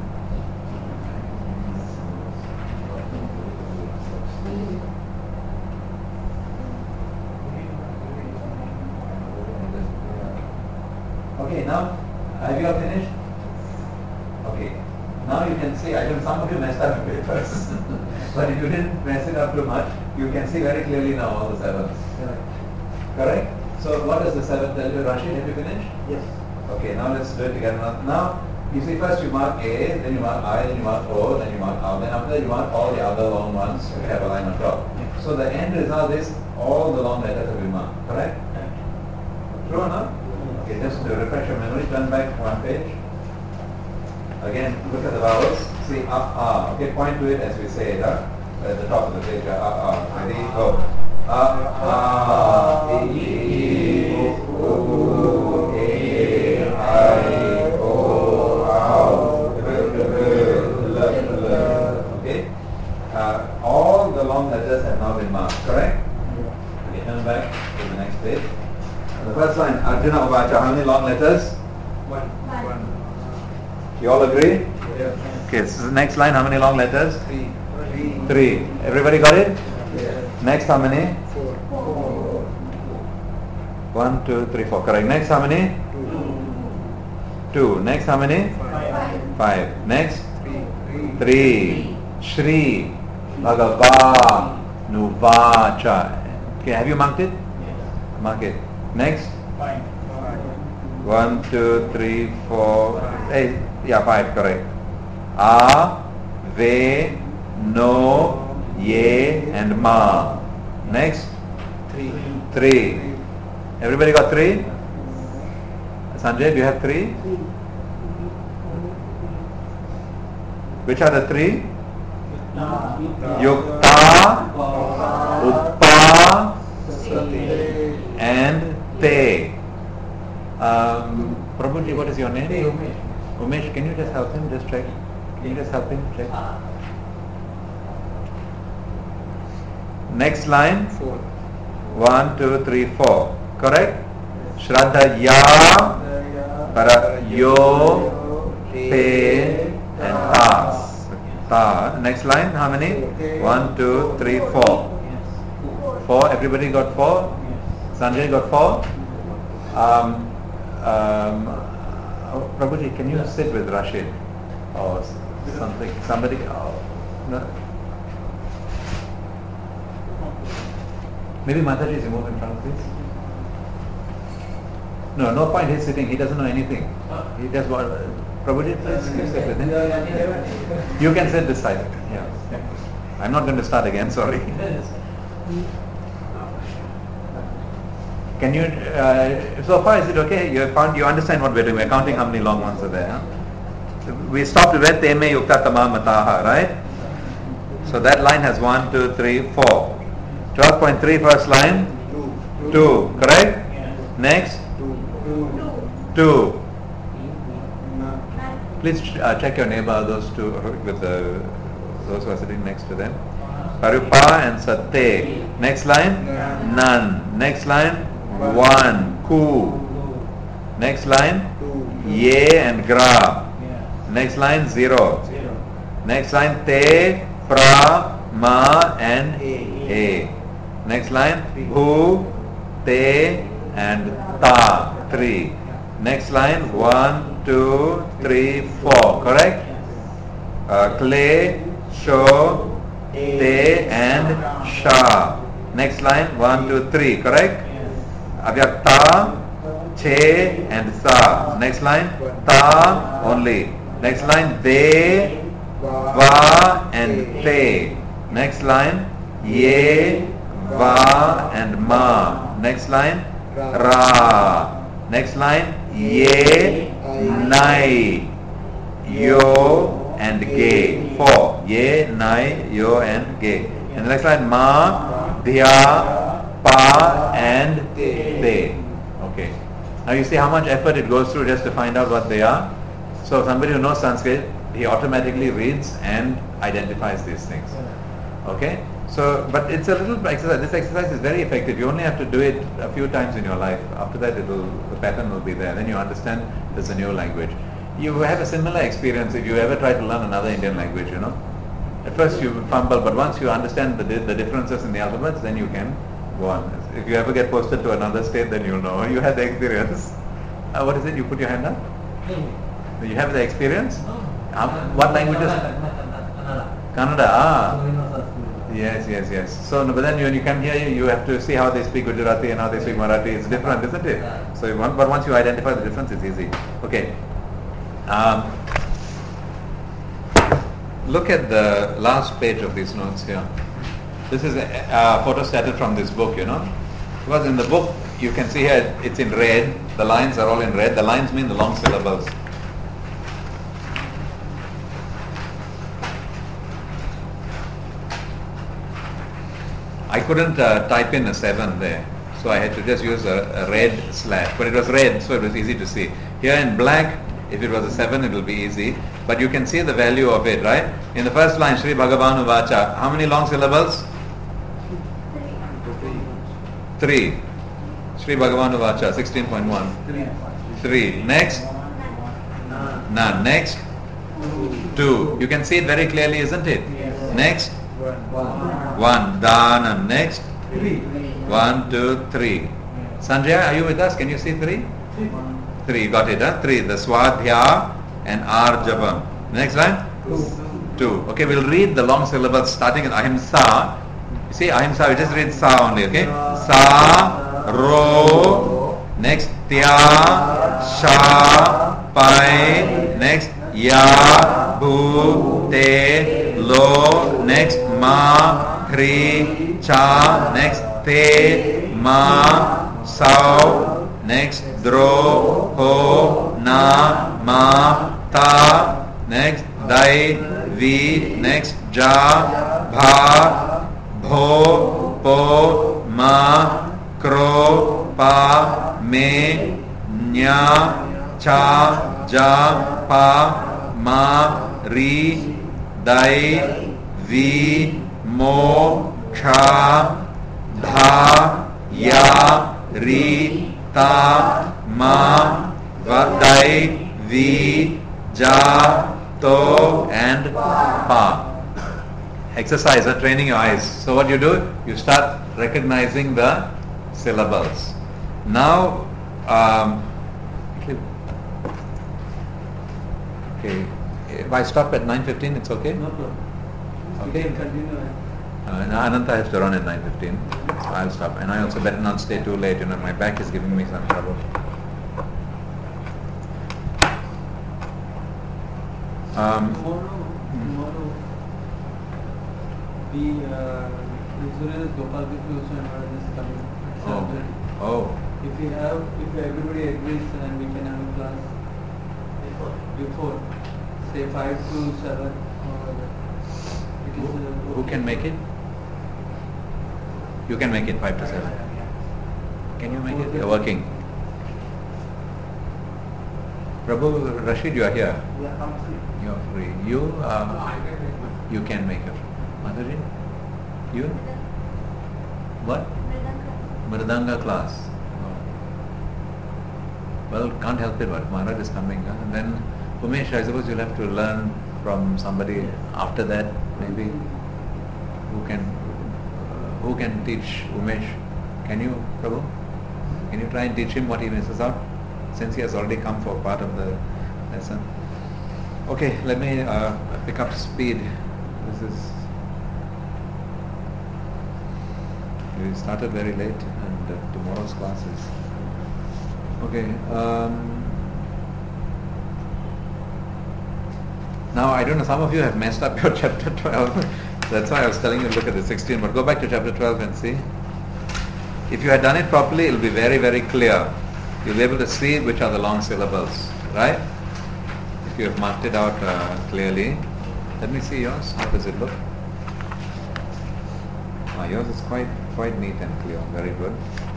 Okay, now, have you all finished? Okay. Now you can see, I think some of you messed up your papers. But if you didn't mess it up too much, you can see very clearly now all the sevens. Correct. Correct? So what does the seven tell you? Rashid, have you finished? Yes. Okay, now let's do it together. Now, now, you see first you mark A, then you mark I, then you mark O, then you mark R. Then after that you mark all the other long ones, so you have a line on top. So the end result is all the long letters have been marked. Correct? True or not? Okay, just to refresh your memory, turn back one page. Again, look at the vowels. See, ah, ah. Okay, point to it as we say it, huh? At the top of the page, ah, ah. Ready, go. Ah, ah, e, e, o, e, I, o, ow, r, r, l, l. Okay? Uh, all the long letters have now been marked, correct? Okay, turn back to the next page. The first line, Arjuna Uvacha, how many long letters? One. One. You all agree? Yes. Okay, so the next line, how many long letters? Three. Three. Three. Everybody got it? Yes. Next, how many? Four. Four. One, two, three, four. Correct. Next, how many? Two. Next, how many? Five. Five. Next? Three. Three. Three. Shri. Bhagava. Nuvacha. Okay, have you marked it? Yes. Mark it. Next? Five. One, two, three, four. Hey, yeah, five. Correct. A, Ve, No, Ye, and Ma. Next? Three. Three. Everybody got three? Sanjay, do you have three? Which are the three? Yukta, Uppa, and Te. Um, Prabhuji, what is your name? Umesh. Umesh, can you just help him? Just check. Can you just help him check? Next line. Four. One, two, three, four. Correct? Shraddha Ya, Para Yo, Te, and Tas. Ta. Next line, how many? One, two, three, four. Four. Everybody got four? Sanjay got four? Um, um, oh, Prabhuji, can you sit with Rashid? Or s- something, somebody, oh, no. Maybe Mataji is move in front, please. No, no point he's sitting, he doesn't know anything. He just want, Prabhuji, please, you sit with him. You can sit this side, yeah. I'm not going to start again, sorry. Can you, uh, so far is it okay? You have found, you understand what we're doing, we're counting how many long ones are there. Huh? We stopped with Teme Yukta Tama Mataha, right? So that line has one, two, three, four. twelve point three first line, Two. two, correct? Next, Two. two. No. Please uh, check your neighbor, those two, with the, those who are sitting next to them. Parupa and Sate. Next line? None. Next line? One. Ku. Next line? Ye and Gra. Next line? Zero. Next line? Te, Pra, Ma and A. Next line? Bhu, Te and Ta. Three. Next line? One, two, three, four. Correct? Uh, Clay, Sho, Te and Sha. Next line? One, two, three. Correct? Avyakta, Che and Sa. Next line? Ta only. Next line? De, Va and Te. Next line? Ye, Va and Ma. Next line? Ra. Next line? Ye, Nai, Yo and Ge. Four. Ye, Nai, Yo and Ge. And the next line? Ma, Dhya, Pa and Te. Okay. Now you see how much effort it goes through just to find out what they are. So somebody who knows Sanskrit, he automatically reads and identifies these things. Okay? So, but it's a little exercise. This exercise is very effective. You only have to do it a few times in your life. After that, it will, the pattern will be there. Then you understand there's a new language. You have a similar experience if you ever try to learn another Indian language, you know. At first you fumble, but once you understand the, the differences in the alphabets, then you can go on. If you ever get posted to another state, then you'll know. You had the experience. Uh, what is it? You put your hand up? You have the experience? Um, what languages? Kannada. Ah. Yes, yes, yes. So, no, but then when you come here, you, you have to see how they speak Gujarati and how they speak Marathi. It's different, isn't it? So, you want, but once you identify the difference, it's easy. Okay. Um, look at the last page of these notes here. This is a, a photostated from this book, you know. Because in the book, you can see here, it's in red. The lines are all in red. The lines mean the long syllables. I couldn't uh, type in a seven there, so I had to just use a, a red slash. But it was red, so it was easy to see. Here in black, if it was a seven, it will be easy. But you can see the value of it, right? In the first line, Sri Bhagavanu Vacha, how many long syllables? Three. Sri Bhagavanu Vacha, sixteen point one. Three. Next? None. Next? Two. You can see it very clearly, isn't it? Next? One. Dhanam. Next? One, two, three. Sanjaya, are you with us? Can you see three? Three. Got it, huh? Three. The Swadhya and Arjavam. Next line? Two. Okay, we'll read the long syllables starting with Ahimsa. You see, Ahimsa, we just read Sa only, okay? Sa, Ro. Next, Tya, Sha, Pai. Next, Ya, Bu, Te, Lo. Next, Ma, Hri, Cha. Next, Te, Ma, Sao. Next, Dro, Ho, Na, Ma, Ta. Next, Dai, Vi. Next, Ja, Bha, Bho, Po, Ma, Kro, Pa, Me, Nya, Cha, Ja, Pa, Ma, Ri, Dai, Vi, Mo, Cha, Dha, Ya, Ri, Ta, Ma, Vadai, Vi, Ja, To and Pa. Exercise, uh, training your eyes. So what you do, you start recognizing the syllables. Now, um, okay, if I stop at nine fifteen, it's okay? No problem. Okay. You can continue. Uh, and Ananta has to run at nine fifteen. So I'll stop. And I also better not stay too late. You know, my back is giving me some trouble. Um, Tomorrow, tomorrow, the uh, Israel Gopal Gita also Maharaj is coming. It's oh, Saturday. oh, If we have, if everybody agrees, then we can have a class before, say five to seven. Or it is, uh, who can make it? You can make it five to seven. Can you make it? You're working. Prabhu Rashid, you are here. Yeah, I'm free. You are free. You, uh, you can make it. Madhuri? You? What? Mridanga class. Oh. Well, can't help it, but Maharaj is coming. Huh? And then Umesh, I suppose you'll have to learn from somebody after that, maybe. Who can who can teach Umesh? Can you, Prabhu? Can you try and teach him what he misses out? Since he has already come for part of the lesson. Okay, let me uh, pick up speed. This is we started very late, and uh, tomorrow's class is okay. Um, now I don't know. Some of you have messed up your chapter twelve. That's why I was telling you to look at the sixteen. But go back to chapter twelve and see. If you had done it properly, it will be very, very clear. You'll be able to see which are the long syllables, right? If you have marked it out uh, clearly. Let me see yours. How does it look? Ah, yours is quite quite neat and clear. Very good.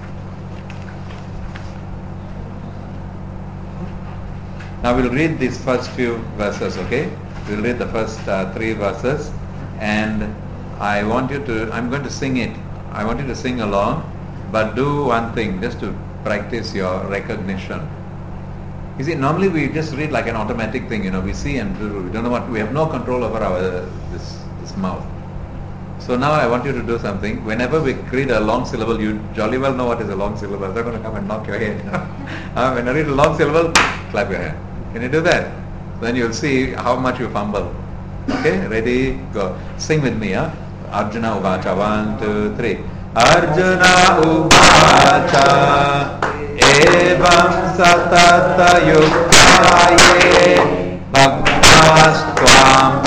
Now we'll read these first few verses, okay? We'll read the first uh, three verses, and I want you to, I'm going to sing it. I want you to sing along, but do one thing, just to practice your recognition. You see, normally we just read like an automatic thing, you know, we see and do, we don't know what, we have no control over our, this, this mouth. So now I want you to do something. Whenever we read a long syllable, you jolly well know what is a long syllable. I'm not going to come and knock your head. uh, when I read a long syllable, clap your hand. Can you do that? Then you'll see how much you fumble. Okay, ready, go. Sing with me, huh? Arjuna Uvacha, one, two, three. Arjuna Uvacha Evam Satata Yuktaye Bhaktas-tvam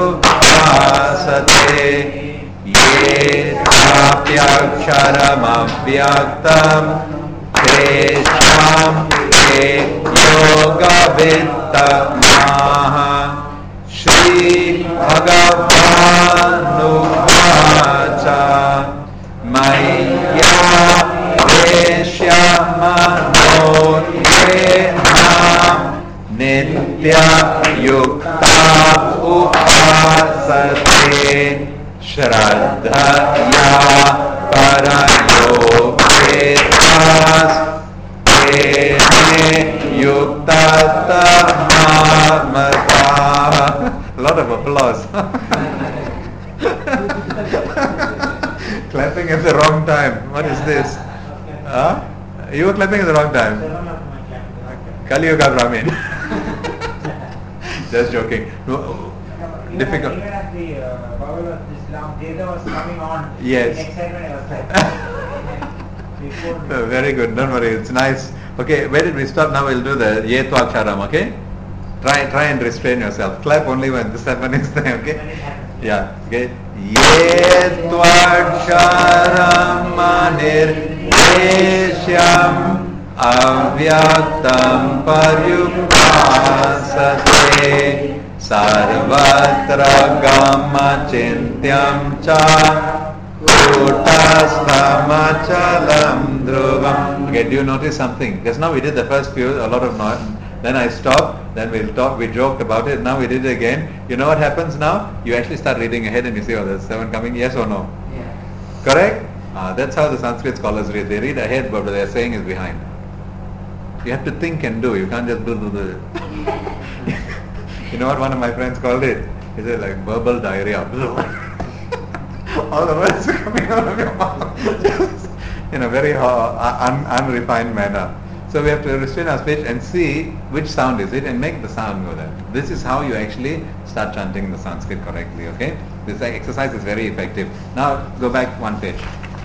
Paryupasate Ye Tapyaksharam Avyaktam Tesham Te Yoga Vittamaha Shri Bhagavanu Vacha Maya Desha Manorenam Nitya Yukta Upasate Shraddhaya Parayogetas Tene Yuktata Mamata. A lot of applause. Clapping at the wrong time. What is this? Huh? You were clapping at the wrong time. Kali Yuga Brahmin. Just joking. No, difficult. Even at the uh, bubble of Islam, data was coming on. Yes. In excitement, I was like, Oh, very good. Don't worry. It's nice. Okay, where did we stop? Now we'll do the Ye Tvaksharam. Okay. Try, try and restrain yourself. Clap only when the seven is there. Okay. Yeah. Okay. Ye Tvaksharam Manir Eshyam Avyaktam Paryupasate Sarvatra Gamma Chintyam Cha Utastamachalam Dhruvam. Okay, do you notice something? Just now we did the first few, a lot of noise. Then I stopped, then we'll talk, we joked about it, now we did it again. You know what happens now? You actually start reading ahead and you see, oh, there's seven coming, yes or no? yeah. Correct? Uh, that's how the Sanskrit scholars read. They read ahead, but what they're saying is behind. You have to think and do. You can't just do, do, do. You know what one of my friends called it? He said like verbal diarrhea. All the words are coming out of your mouth just in a very uh, un, unrefined manner. So we have to restrain our speech and see which sound is it and make the sound go there. This is how you actually start chanting the Sanskrit correctly, okay? This exercise is very effective. Now go back one page.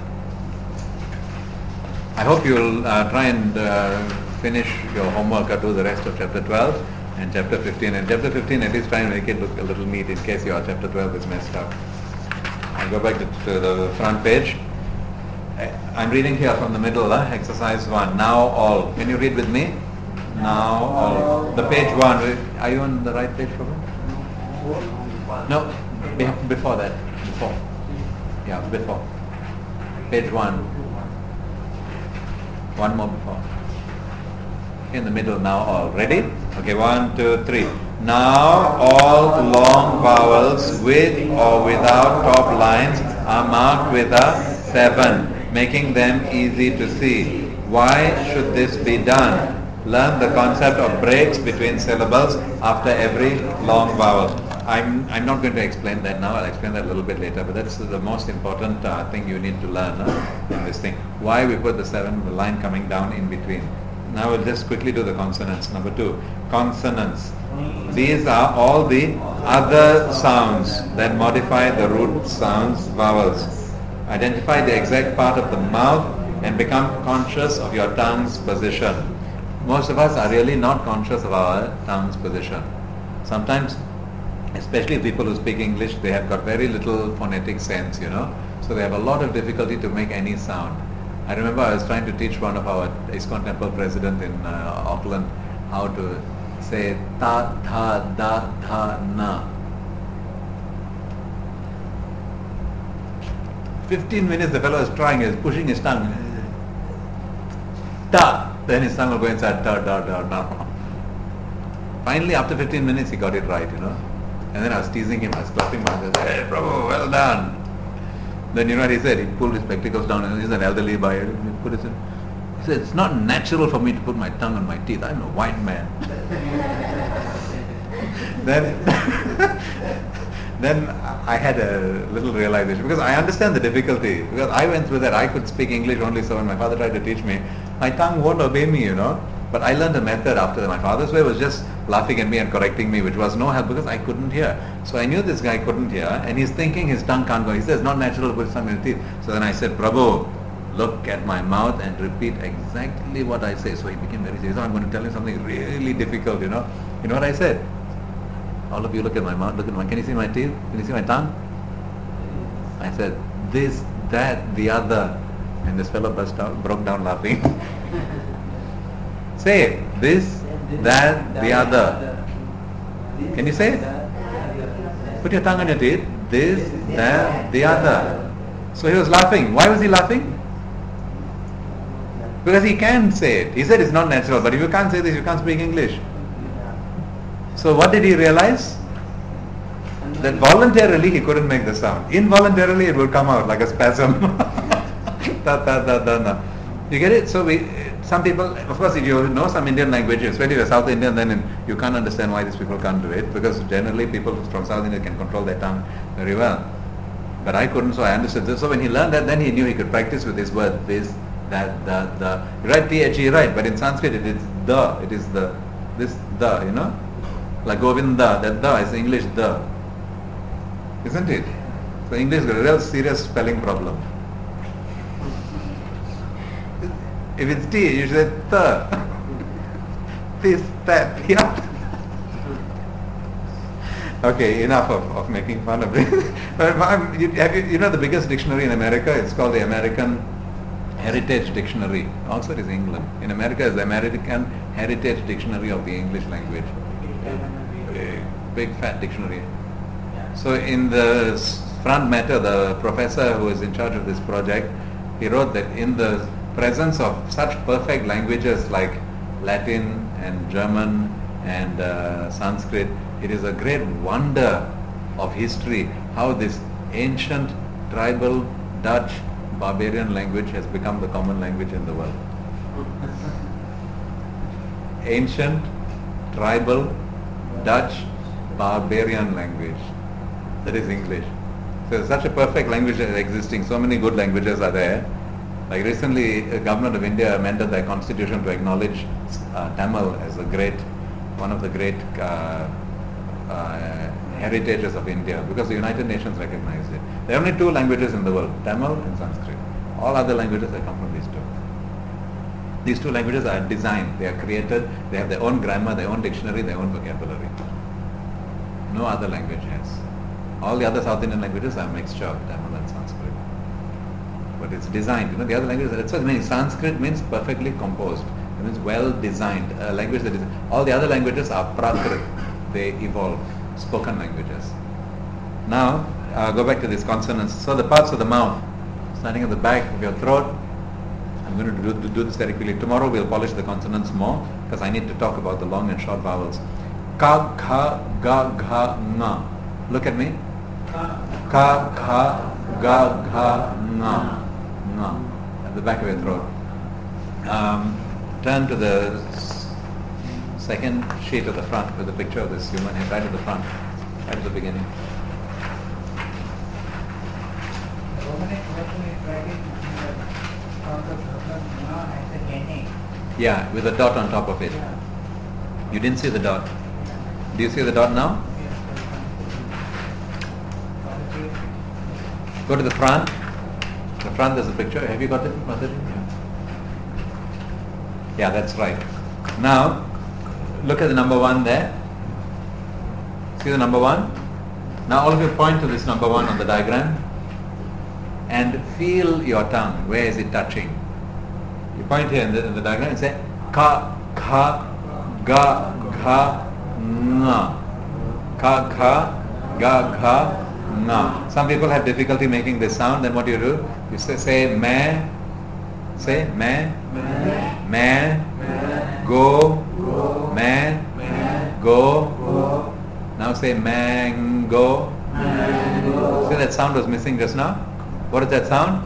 I hope you'll uh, try and uh, finish your homework or do the rest of chapter twelve and chapter fifteen. And chapter fifteen, at least try and make it look a little neat in case your chapter twelve is messed up. I'll go back to, to the front page. I'm reading here from the middle, huh? Exercise one. Now all. Can you read with me? Now all. The page one. Are you on the right page, Prabhu? No, before that. Before. Yeah, before. Page one. One more before. In the middle, now all. Ready? Okay, one, two, three. Now all long vowels with or without top lines are marked with a seven, making them easy to see. Why should this be done? Learn the concept of breaks between syllables after every long vowel. I'm, I'm not going to explain that now. I'll explain that a little bit later. But that's the most important uh, thing you need to learn uh, in this thing. Why we put the seven, the line coming down in between. Now we'll just quickly do the consonants. Number two, consonants. These are all the other sounds that modify the root sounds, vowels. Identify the exact part of the mouth and become conscious of your tongue's position. Most of us are really not conscious of our tongue's position. Sometimes, especially people who speak English, they have got very little phonetic sense, you know. So they have a lot of difficulty to make any sound. I remember I was trying to teach one of our ISKCON Temple president in uh, Auckland how to say ta, tha, da, tha, na. Fifteen minutes the fellow is trying, is pushing his tongue. Ta. Then his tongue will go inside da, da, da, da. Finally, after fifteen minutes, he got it right, you know. And then I was teasing him, I was clapping my hands, hey, Prabhu, well done. Then you know what he said? He pulled his spectacles down, and he's an elderly boy. He put his, he said, it's not natural for me to put my tongue on my teeth. I'm a white man. then, then I had a little realization, because I understand the difficulty. Because I went through that. I could speak English only so when my father tried to teach me, my tongue won't obey me, you know. But I learned a method after that. My father's way was just laughing at me and correcting me, which was no help because I couldn't hear. So I knew this guy couldn't hear, and he's thinking his tongue can't go. He says, not natural to put his tongue in the teeth. So then I said, Prabhu, look at my mouth and repeat exactly what I say. So he became very serious. So I'm going to tell you something really difficult, you know. You know what I said? All of you look at my mouth, look at my, can you see my teeth? Can you see my tongue? I said, this, that, the other. And this fellow burst out, broke down laughing. Say it. This, that, the other. Can you say it? Put your tongue on your teeth. This, that, the other. So he was laughing. Why was he laughing? Because he can say it. He said it's not natural, but if you can't say this, you can't speak English. So what did he realize? That voluntarily he couldn't make the sound. Involuntarily it will come out like a spasm. da, da, da, da, da. You get it? So we, some people, of course, if you know some Indian languages, especially if you're South Indian, then in, you can't understand why these people can't do it, because generally people from South India can control their tongue very well. But I couldn't, so I understood this. So when he learned that, then he knew he could practice with his word, this, that, the, the. You write T H E, right? But in Sanskrit it is the. It is the, this, the, you know? Like Govinda, that the is English the. Isn't it? So English is a real serious spelling problem. If it's T, you should say the. This, that, yeah. Okay, enough of, of making fun of it. But I'm, you, have you, you know the biggest dictionary in America? It's called the American Heritage Dictionary. Oxford is England. In America is the American Heritage Dictionary of the English language. Big, big fat dictionary. So in the front matter, the professor who is in charge of this project, he wrote that in the presence of such perfect languages like Latin and German and uh, Sanskrit, it is a great wonder of history how this ancient tribal Dutch barbarian language has become the common language in the world. Ancient tribal Dutch barbarian language, that is English. So it's such a perfect language that is existing. So many good languages are there. Like recently, the government of India amended their constitution to acknowledge uh, Tamil as a great, one of the great uh, uh, heritages of India, because the United Nations recognized it. There are only two languages in the world, Tamil and Sanskrit. All other languages that come from these two. These two languages are designed, they are created, they have their own grammar, their own dictionary, their own vocabulary. No other language has. All the other South Indian languages are a mixture of Tamil and Sanskrit. But it's designed, you know, the other languages, that's what it means. Sanskrit means perfectly composed. It means well designed, a language that is, all the other languages are prakrit, they evolve, spoken languages. Now, uh, go back to these consonants. So the parts of the mouth, starting at the back of your throat. I'm going to do, do this very quickly. Tomorrow we'll polish the consonants more, because I need to talk about the long and short vowels. Ka, kha, ga, gha, nga. Look at me. Ka, kha, ga, gha, nga. Nga. At the back of your throat. Um, turn to the s- second sheet at the front with the picture of this human head, right at the front, right at the beginning. Yeah, with a dot on top of it. You didn't see the dot. Do you see the dot now? Go to the front. The front there's a picture. Have you got it? Got it? Yeah. Yeah, that's right. Now, look at the number one there. See the number one? Now all of you point to this number one on the diagram and feel your tongue. Where is it touching? You point here in the, in the diagram and say ka, kha, ga, gha, nga. Ka, kha, ga, gha, nga. Some people have difficulty making this sound. Then what do you do? You say, say me, say me, me, go, me, go. Now say mango. See that sound was missing just now? What is that sound?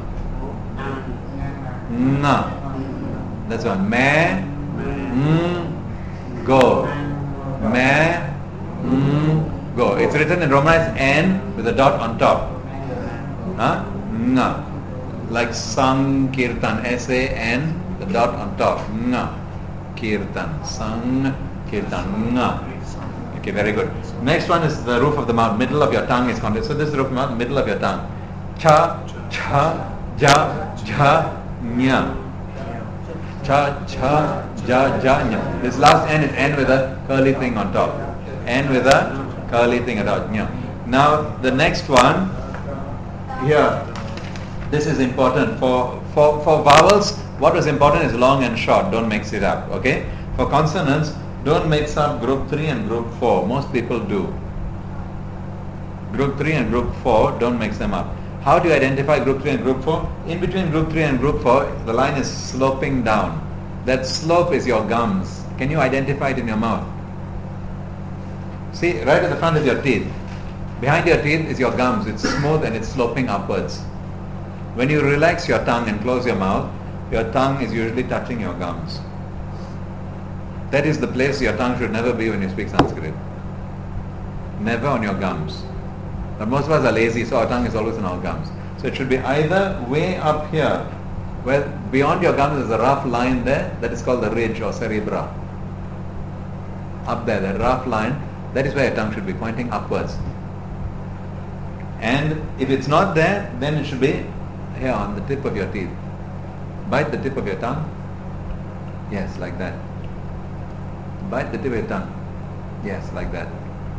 Nga. That's one. Me, mm, go. Me, mm, go. It's written in Romanized N with a dot on top. Huh? Nga. Like Sankirtan. S A N, the dot on top. Nga. Kirtan. Sankirtan. Nga. Okay, very good. Next one is the roof of the mouth. Middle of your tongue is contained. So this is the roof of the mouth, middle of your tongue. Cha, cha, ja, ja, nya. Cha, cha, ja, ja, nya. This last N is N with a curly thing on top. N with a curly thing on top. Nya. Now the next one here. This is important for for for vowels. What was important is long and short. Don't mix it up. Okay. For consonants, don't mix up group three and group four. Most people do. Group three and group four, don't mix them up. How do you identify group three and group four? In between group three and group four, the line is sloping down. That slope is your gums. Can you identify it in your mouth? See, right at the front is your teeth. Behind your teeth is your gums. It's smooth and it's sloping upwards. When you relax your tongue and close your mouth, your tongue is usually touching your gums. That is the place your tongue should never be when you speak Sanskrit. Never on your gums. But most of us are lazy, so our tongue is always on our gums. So it should be either way up here, where beyond your gums is a rough line there, that is called the ridge or cerebra. Up there, that rough line, that is where your tongue should be pointing upwards. And if it's not there, then it should be here on the tip of your teeth. Bite the tip of your tongue. Yes, like that. Bite the tip of your tongue. Yes, like that.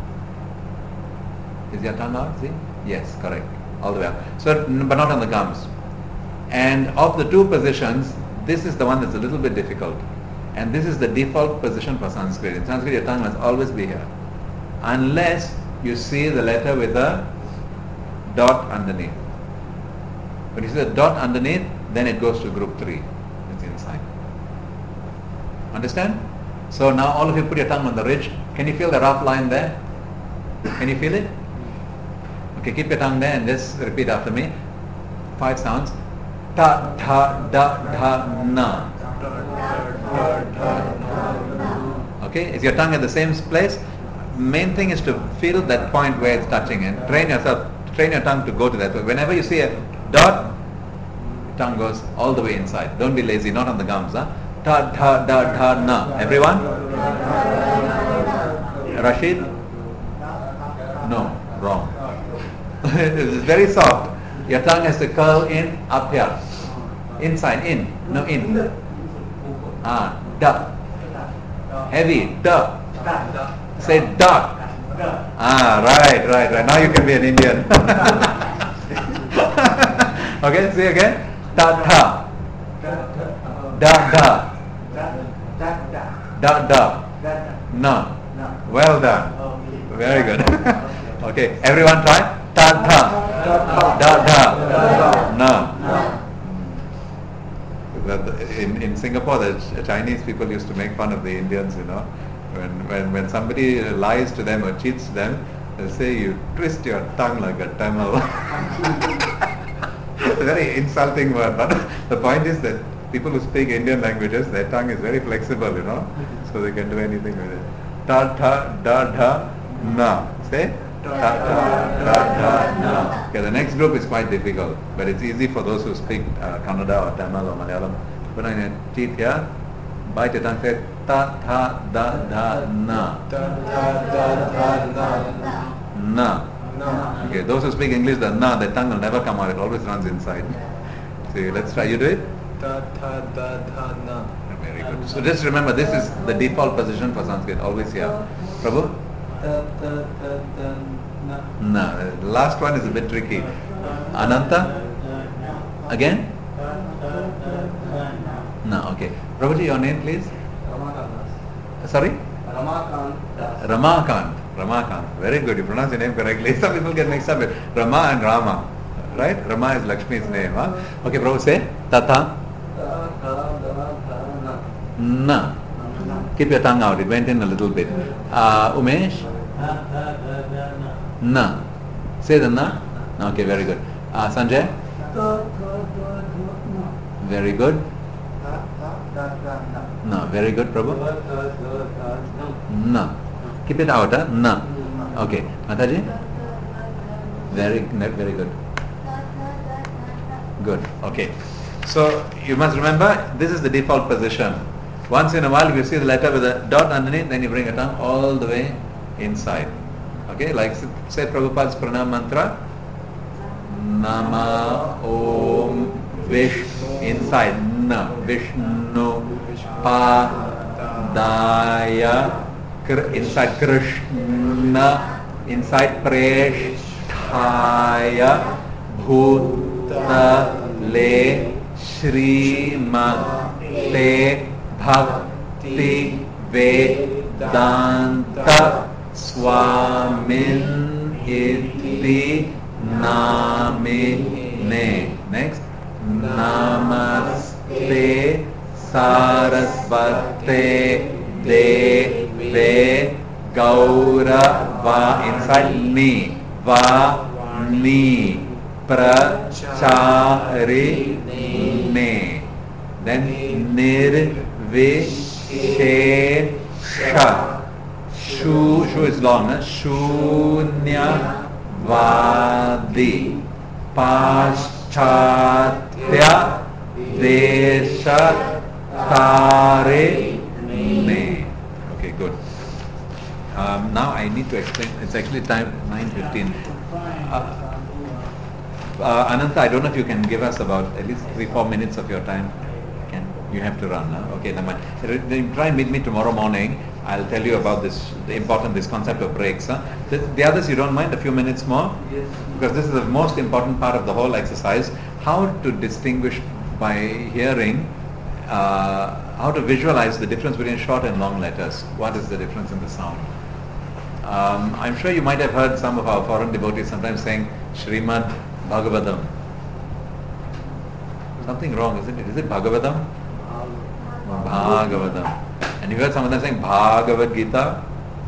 Is your tongue out? See? Yes, correct. All the way up. So, but not on the gums. And of the two positions, this is the one that's a little bit difficult. And this is the default position for Sanskrit. In Sanskrit, your tongue must always be here. Unless you see the letter with a dot underneath. When you see the dot underneath, then it goes to group three. It's inside. Understand? So now all of you put your tongue on the ridge. Can you feel the rough line there? Can you feel it? Okay, keep your tongue there and just repeat after me. Five sounds. Ta, ta, da, da, na. Okay, is your tongue at the same place? Main thing is to feel that point where it's touching and train yourself, train your tongue to go to that. So whenever you see a dot, your tongue goes all the way inside. Don't be lazy, not on the gums. Huh? Ta, ta, da, da, na. Everyone? Rashid? No, wrong. It's very soft. Your tongue has to curl in, up here. Inside, in. No, in. Ah, da. Heavy, da. Say da. Ah, right, right, right. Now you can be an Indian. Okay, say again. Ta, ta. Da, da. Da, da. Na. Well done. Very good. Okay, everyone try. Ta, ta. Da, da. Na. In, in Singapore, the Chinese people used to make fun of the Indians, you know. When, when, when somebody lies to them or cheats them, they say you twist your tongue like a Tamil. It's a very insulting word, but the point is that people who speak Indian languages, their tongue is very flexible, you know, so they can do anything with it. Ta ta da da na. Say ta ta da da na. Okay, the next group is quite difficult, but it's easy for those who speak uh, Kannada or Tamil or Malayalam. Put on your teeth here, bite your tongue, say ta ta da da na. Ta ta da da na. Na. Na. Okay, those who speak English, the na, the tongue will never come out, it always runs inside. So let's try, you do it? Ta ta da da na. Very good. So just remember, this is the default position for Sanskrit, always here. Prabhu? Ta ta da da na. No, the last one is a bit tricky. Ananta? Again? No, okay. Prabhuji, your name please? Ramakant. Sorry? Ramakant. Ramakant. Ramakant. Very good, you pronounce your name correctly. Some people get mixed up with Rama and Rama. Right? Rama is Lakshmi's name. Huh? Okay, Prabhu, say Tata. Ta ta da da na. Na. Keep your tongue out, it went in a little bit. Uh, Umesh? Na. Say the na. Okay, very good. Uh, Sanjay? Ta ta da da na. Very good. Ta ta da da na. No, very good, Prabhu. Ta ta da da na. Na. Keep it out, huh? Na. Okay. Mataji? Very, very good. Good. Okay. So you must remember, this is the default position. Once in a while, if you see the letter with a dot underneath, then you bring your tongue all the way inside. Okay, like say Prabhupada's pranam mantra. Nama Om Vishnu inside. Na Vishnu Pa Daya inside Krishna inside Preshthaya Bhuta Le Shrimate Bhakti Vedanta Swamin Iti Namine. Next. Namaste Sarasvate Deve Gaurava inside Ni Va Ni Pracharine. Then Nirvishesha. Shu, Shu is long, eh? Shunya Vadi Paschatya Desha Tare Ne. Okay, good. Um, now I need to explain. It's actually time nine fifteen. Uh, uh, Ananta, I don't know if you can give us about at least three, four minutes of your time. Can you have to run? Huh? Okay, never mind. Then try and meet me tomorrow morning. I'll tell you about this, the important this concept of breaks. Huh? The, the others, you don't mind a few minutes more? Yes. Because this is the most important part of the whole exercise. How to distinguish by hearing, uh, how to visualize the difference between short and long letters. What is the difference in the sound? Um, I'm sure you might have heard some of our foreign devotees sometimes saying Srimad Bhagavatam. Something wrong, isn't it? Is it Bhagavatam? Bhagavatam. And you heard some of them saying Bhagavad Gita?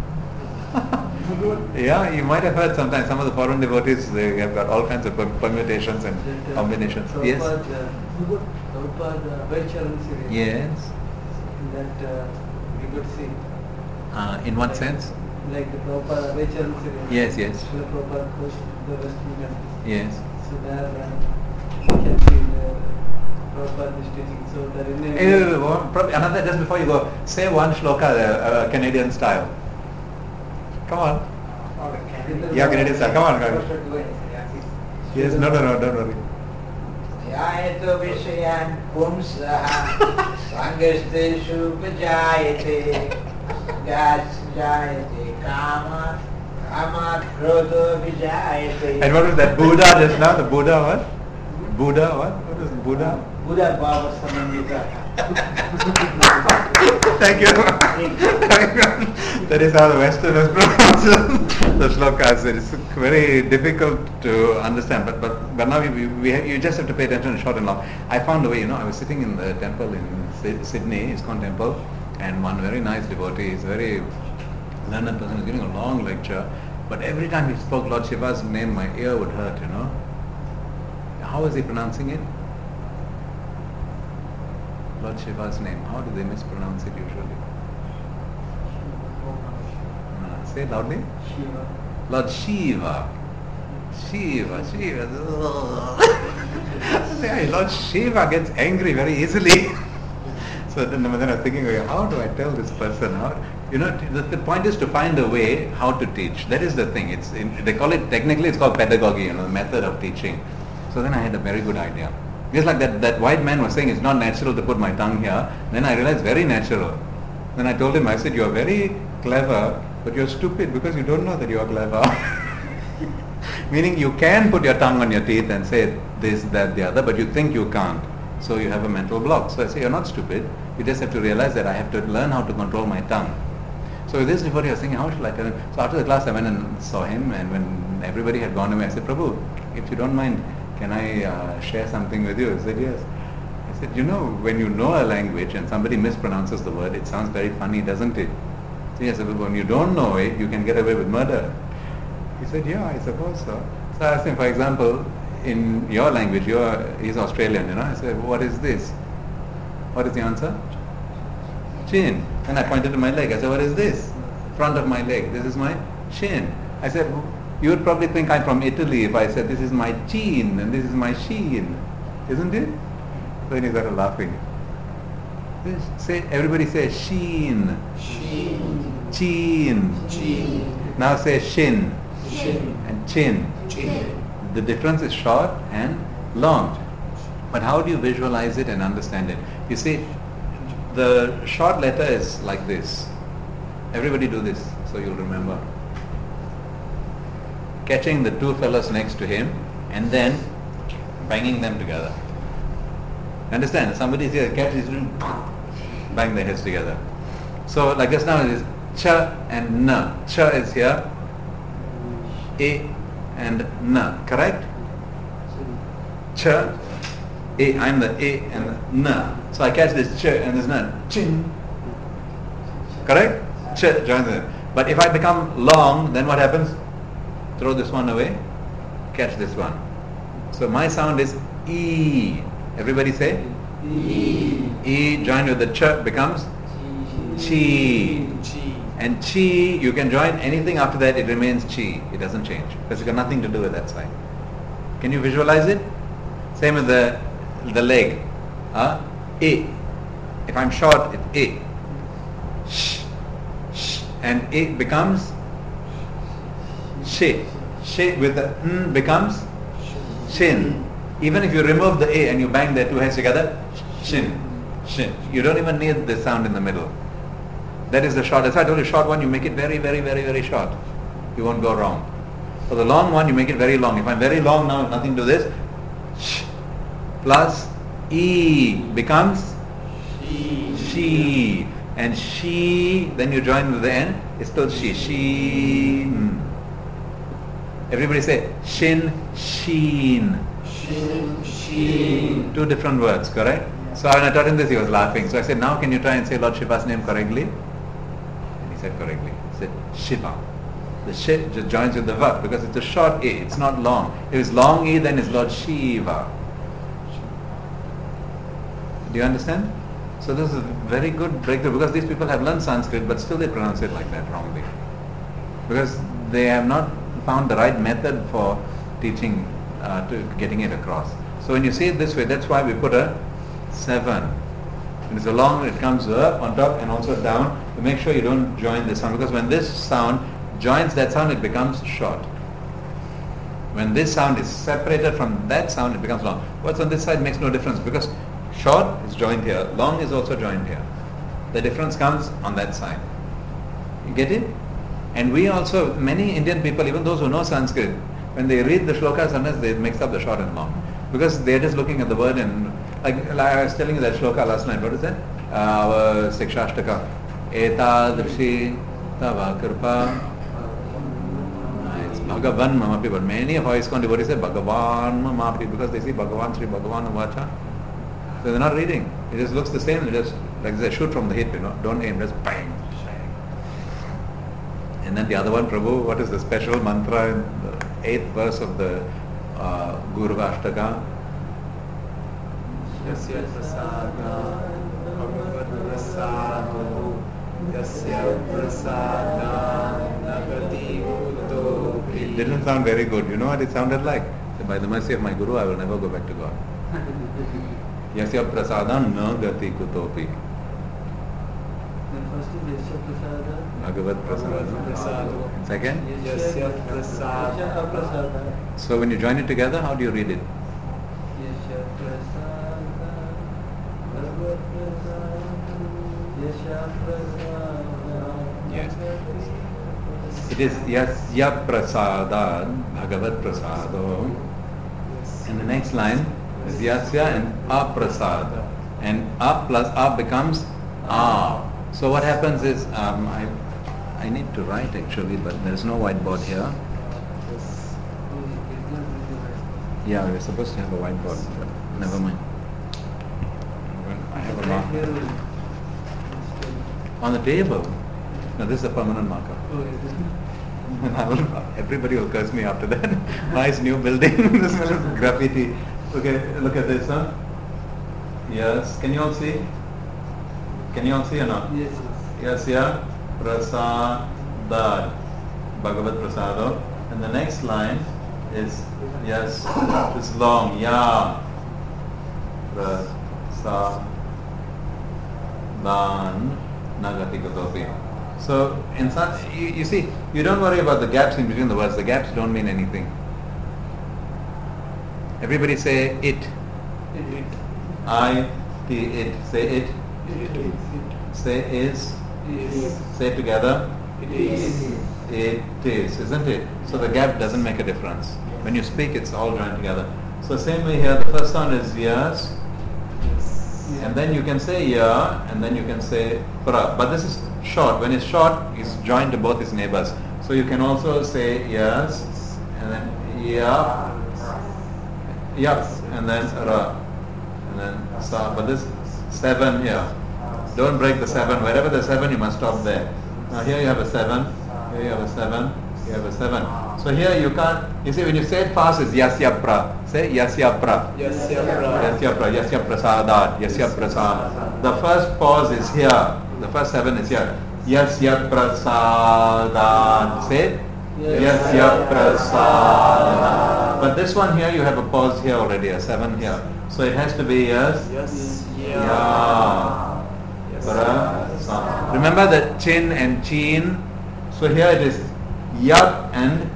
Yeah, you might have heard sometimes some of the foreign devotees, they have got all kinds of permutations and combinations. Yes? Prabhupada Vacharan series. Yes. That uh, we could see. Uh, in what sense? Like the Prabhupada Vacharan series. Yes, yes. The Prabhupada Kosh, the Western countries. Yes. So there uh, you can see the Prabhupada is teaching. So there in a Eh, one- prob- Another, just before you go, say one shloka, uh, uh, Canadian style. Come on. Yeah, Canadian style. Come on, guys. Yes, no, no, no, don't worry. ध्यायतो विषयान् पुंसः सङ्गस्तेषु जायते जायते कामात् कामात् क्रोधो विजायते. And what was that? Buddha just now? The Buddha what? Buddha what? What is Buddha? Buddha Bhava Samandita. Thank you. That is how the Westerners pronounce the slokas. It is very difficult to understand, but but, but now we, we have, you just have to pay attention to short and long. I found a way, you know, I was sitting in the temple in Sy- Sydney, ISKCON temple, and one very nice devotee, is a very learned person, is giving a long lecture, but every time he spoke Lord Shiva's name, my ear would hurt, you know. How is he pronouncing it? Lord Shiva's name. How do they mispronounce it usually? Uh, say it loudly. Shiva. Lord Shiva. Shiva, Shiva. Lord Shiva gets angry very easily. So then, then I was thinking, how do I tell this person? How, you know, the, the point is to find a way how to teach. That is the thing. It's in, they call it, technically it's called pedagogy, you know, the method of teaching. So then I had a very good idea. Just like that, that white man was saying, it's not natural to put my tongue here. Then I realized, very natural. Then I told him, I said, you're very clever, but you're stupid because you don't know that you are clever. Meaning you can put your tongue on your teeth and say this, that, the other, but you think you can't. So you have a mental block. So I say, you're not stupid. You just have to realize that I have to learn how to control my tongue. So this devotee was thinking, how shall I tell him? So after the class I went and saw him, and when everybody had gone away, I said, Prabhu, if you don't mind, can I uh, share something with you? He said, yes. I said, you know, when you know a language and somebody mispronounces the word, it sounds very funny, doesn't it? So yes, but when you don't know it, you can get away with murder. He said, yeah, I suppose so. So I asked him, for example, in your language, you're, he's Australian, you know. I said, what is this? What is the answer? Chin. And I pointed to my leg. I said, what is this? Front of my leg. This is my chin. I said, you would probably think I'm from Italy if I said this is my chin and this is my sheen. Isn't it? So then he started laughing. Say, everybody say sheen. Sheen. Chin. Chin. Now say shin. Shin. And chin. Chin. The difference is short and long. But how do you visualize it and understand it? You see, the short letter is like this. Everybody do this so you'll remember. Catching the two fellows next to him and then banging them together. Understand? Somebody is here, catch these, bang their heads together. So like just now it is cha and na. Cha is here, a and na. Correct? Cha, a. I'm the a and the na. So I catch this cha and this na. Chin. Correct? Cha joins it. But if I become long, then what happens? Throw this one away, catch this one. So my sound is E. Everybody say? E. E joined with the ch becomes Chi. And Chi, you can join anything after that, it remains Chi. It doesn't change. Because it's got nothing to do with that side. Can you visualize it? Same with the the leg. Uh, A. If I'm short, it's A. Sh. Sh. And A becomes She. She with the n becomes shin. Even if you remove the A and you bang their two heads together, shin. Shin. You don't even need the sound in the middle. That is the short. That's why I told you, short one, you make it very, very, very, very short. You won't go wrong. For the long one, you make it very long. If I'm very long now, nothing to this, sh plus E becomes she. And she, then you join with the N, it's still she. She. Everybody say shin, sheen. Shin, sheen. Two different words, correct? So when I taught him this, he was laughing. So I said, now can you try and say Lord Shiva's name correctly? And he said correctly. He said Shiva. The shi just joins with the va because it's a short A, it's not long. If it's long E, then it's Lord Shiva. Do you understand? So this is a very good breakthrough because these people have learned Sanskrit but still they pronounce it like that wrongly. Because they have not found the right method for teaching, uh, to getting it across. So when you see it this way, that's why we put a seven. When it's a long, it comes up on top and also down to make sure you don't join this sound, because when this sound joins that sound, it becomes short. When this sound is separated from that sound, it becomes long. What's on this side makes no difference because short is joined here, long is also joined here. The difference comes on that side. You get it? And we also, many Indian people, even those who know Sanskrit, when they read the shlokas, sometimes they mix up the short and long. Because they're just looking at the word and, like, like I was telling you that shloka last night, what is that? Uh, Sikshashtaka. Etadrishi tava kripa. It's Bhagavan Mamapi, but many of our ISKCON devotees say Bhagavan Mamapi because they see Bhagavan Sri Bhagavan Vacha. So they're not reading. It just looks the same, they just Like they shoot from the hip, you know. Don't aim, just bang. And then the other one, Prabhu, what is the special mantra in the eighth verse of the uh, Guru Ashtaka? Yasya prasada bhagavad prasado yasya prasada nagati kutopi. It didn't sound very good. You know what it sounded like? By the mercy of my Guru, I will never go back to God. Yasya prasadam na gati kutopi. Then first is Yasya Prasada. Bhagavad prasada. Prasado. Second? Yasya Yasya prasada. Prasada. So when you join it together, how do you read it? Yasya Prasada. Bhagavad Prasada. Yasya Prasada. Yes. It is Yasya prasada, Bhagavad prasado. And the next line is Yasya and Aprasada. And A plus A becomes A. So what happens is, um, I, I need to write actually, but there is no whiteboard here. Yeah, we're supposed to have a whiteboard, but never mind. I have a marker on the table. No, this is a permanent marker. Oh, is it? And I will, everybody will curse me after that. Nice new building, this is graffiti. Okay, look at this, huh? Yes, can you all see? Can you all see or not? Yes, Yes, yes. yeah. Prasada, Bhagavad Prasado. And the next line is, yes, it's long, ya. Prasadan Nagati Kutopi. So, in some, you, you see, you don't worry about the gaps in between the words. The gaps don't mean anything. Everybody say it. It, I, T, it. Say it. it, it, Say is. it is. Say it together. It is. It is, isn't it? So the gap doesn't make a difference. When you speak, it's all joined together. So same way here, the first sound is yes. And then you can say ya, and then you can say pra. But this is short. When it's short, it's joined to both its neighbors. So you can also say yes, and then ya, yes, and then ra, and then sa. But this seven here. Don't break the seven. Wherever the seven, you must stop there. Now here you have a seven. Here you have a seven. You have a seven. So here you can't. You see, when you say it fast, it's yasya pra. Say yasya pra. Yasya pra. Yasya pra, Yasya prasadat, Yasya prasad. The first pause is here. The first seven is here. Yasya prasadat. Say Yasya prasadat. But this one here, you have a pause here already, a seven here. So it has to be yes. Yes. Ya. Prasad. Remember the chin and chin. So here it is yap and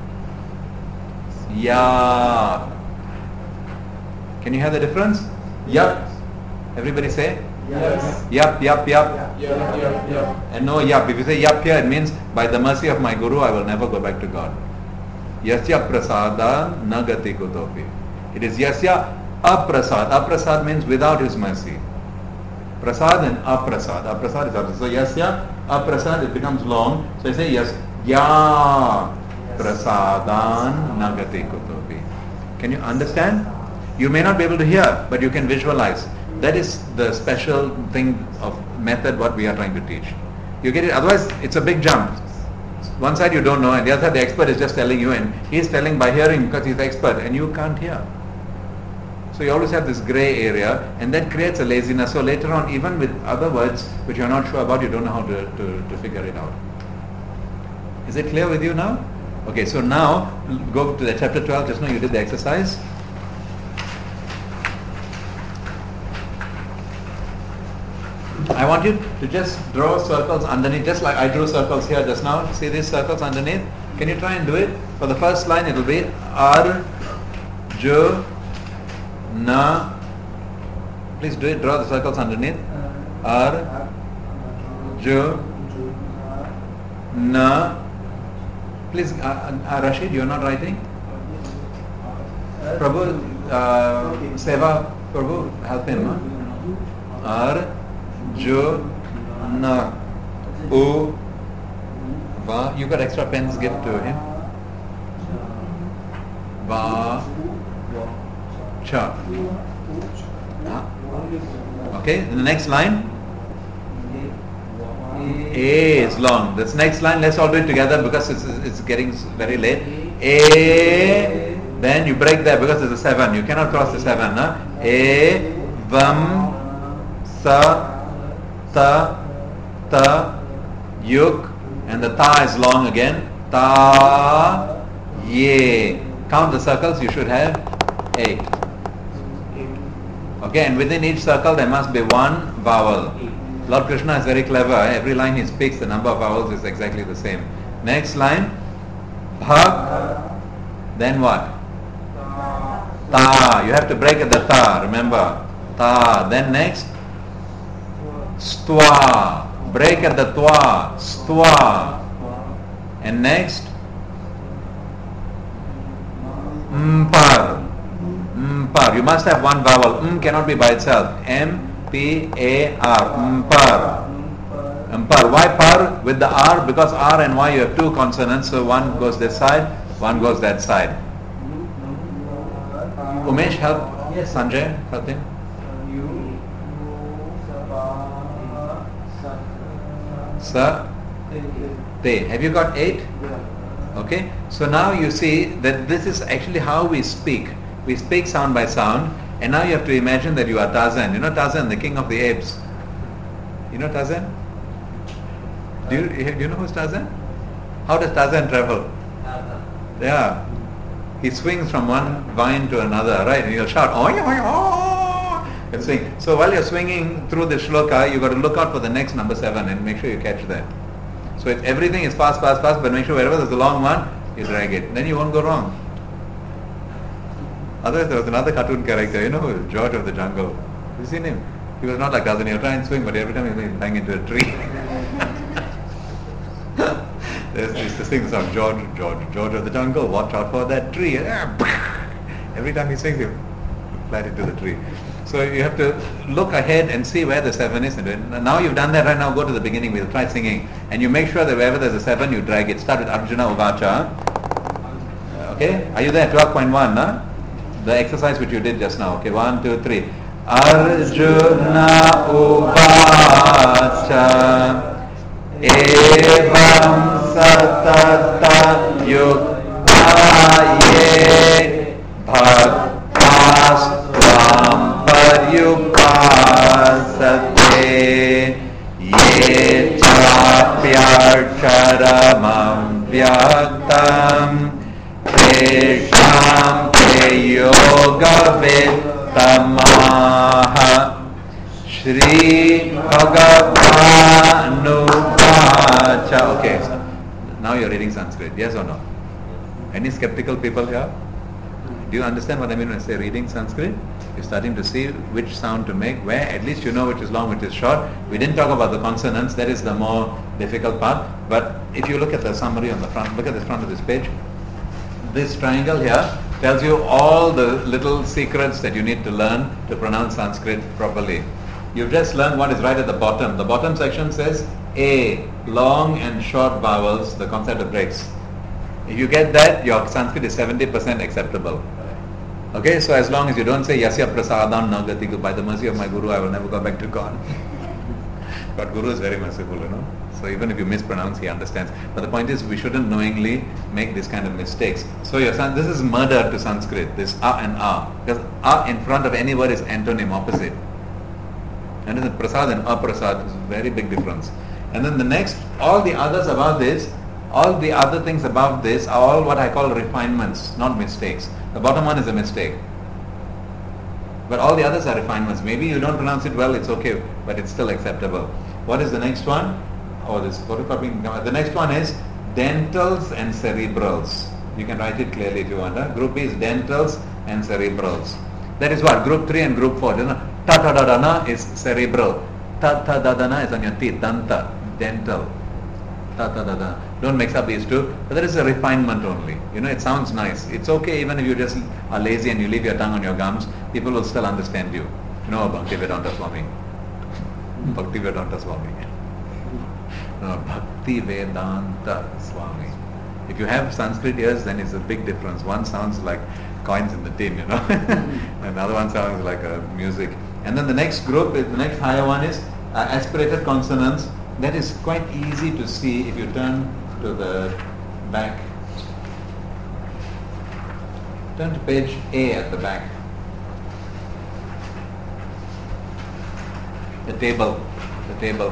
ya. Can you hear the difference? Yup. Everybody say? Yes. Yup, yup, yup. Yup, yup, yup. And no yup. If you say yup here, it means by the mercy of my Guru, I will never go back to God. Yasya prasada nagati kutopi. It is yasya aprasad. Aprasad means without his mercy. Prasad and aprasad. Aprasad is aprasad. So yasya aprasad, it becomes long. So I say yes. Ya prasadan nagati kutopi. Can you understand? You may not be able to hear, but you can visualize. That is the special thing of method what we are trying to teach. You get it? Otherwise, it's a big jump. One side you don't know, and the other side the expert is just telling you, and he is telling by hearing because he's the expert, and you can't hear. So you always have this grey area, and that creates a laziness. So later on, even with other words which you're not sure about, you don't know how to, to, to figure it out. Is it clear with you now? Okay, so now go to the chapter twelve. Just now you did the exercise. I want you to just draw circles underneath, just like I drew circles here just now. See these circles underneath? Can you try and do it? For the first line, it will be Ar, Jo, Na. Please do it. Draw the circles underneath. Ar, Jo, Na. Please, uh, uh, Rashid, you are not writing? Prabhu, uh, Seva, Prabhu, help him. Huh? Ar, Jo, Na, U, Va. You got extra pens, give to him. Va, Cha. Huh? Okay, in the next line. A is long. This next line, let's all do it together because it's, it's getting very late. A, then you break there because there's a seven. You cannot cross the seven. Huh? A, vam, sa, ta, ta, yuk, and the ta is long again. Ta, ye. Count the circles, you should have eight. Okay, and within each circle there must be one vowel. Lord Krishna is very clever. Every line he speaks, the number of vowels is exactly the same. Next line, bhag, then what? Ta. You have to break at the ta, remember. Ta. Then next, stwa. Break at the twa. Stwa. And next, mpar. Mpar. You must have one vowel. M cannot be by itself. M P A R. Mpar. Mpar. Why par with the R? Because R and Y you have two consonants, so one goes this side, one goes that side. Umesh, help. Yes. Sanjay, help him. Sa. Te. Have you got eight? Okay. So now you see that this is actually how we speak. We speak sound by sound, and now you have to imagine that you are Tarzan. You know Tarzan, the king of the apes. You know Tarzan? Do you, do you know who's Tarzan? How does Tarzan travel? Yeah. He swings from one vine to another, right? And he'll shout, oh, yeah, oh, and swing. So while you're swinging through the shloka, you've got to look out for the next number seven and make sure you catch that. So it's, everything is fast, fast, fast, but make sure wherever there's a long one, you drag it. Then you won't go wrong. Otherwise, there was another cartoon character, you know, George of the Jungle. Have you seen him? He was not like Tarzan. He'll try and swing, but every time he'll bang into a tree. There's this, this thing, the song, George, George, George of the Jungle, watch out for that tree. Every time he swings, he'll flat into the tree. So you have to look ahead and see where the seven is. And now you've done that, right now go to the beginning, we'll try singing. And you make sure that wherever there's a seven, you drag it. Start with Arjuna Uvacha. Okay, are you there? twelve point one, huh? The exercise which you did just now. Okay, one, two, three. Arjuna Uvacha Evam Satata Yuktaye Bhaktastvam Paryupasate Ye Chapyarcharamam Vyaktam Tesham Yoga Vedtamaha Shri Bhagavanu Vacha. Okay, so now you're reading Sanskrit, yes or no? Any skeptical people here? Do you understand what I mean when I say reading Sanskrit? You're starting to see which sound to make, where at least you know which is long, which is short. We didn't talk about the consonants, that is the more difficult part. But if you look at the summary on the front, look at the front of this page. This triangle here tells you all the little secrets that you need to learn to pronounce Sanskrit properly. You've just learned what is right at the bottom. The bottom section says A, long and short vowels, the concept of breaks. If you get that, your Sanskrit is seventy percent acceptable. Okay, so as long as you don't say Yasya Prasadam Nagatiku, by the mercy of my Guru, I will never go back to God. But Guru is very merciful, you know. So even if you mispronounce, he understands. But the point is, we shouldn't knowingly make this kind of mistakes. So your son, this is murder to Sanskrit, this A and A. Because A in front of any word is antonym, opposite. And then the Prasad and Aprasad is a very big difference. And then the next, all the others above this, all the other things above this are all what I call refinements, not mistakes. The bottom one is a mistake. But all the others are refinements. Maybe you don't pronounce it well, it's okay, but it's still acceptable. What is the next one? Oh, this photocopying. The next one is dentals and cerebrals. You can write it clearly if you want. Huh? Group B is dentals and cerebrals. That is what? Group three and group four. You know, ta-ta-da-da-na is cerebral. Ta-ta-da-da-na is on your teeth. Danta, dental. Ta-ta-da-da. Don't mix up these two. But that is a refinement only. You know, it sounds nice. It's okay even if you just are lazy and you leave your tongue on your gums. People will still understand you. You know, Bhaktivedanta Swami. Bhaktivedanta Swami. No, Bhaktivedanta Swami. If you have Sanskrit ears, then it's a big difference. One sounds like coins in the tin, you know. Another one sounds like uh, music. And then the next group, the next higher one is uh, aspirated consonants, that is quite easy to see if you turn to the back. Turn to page A at the back. The table, the table.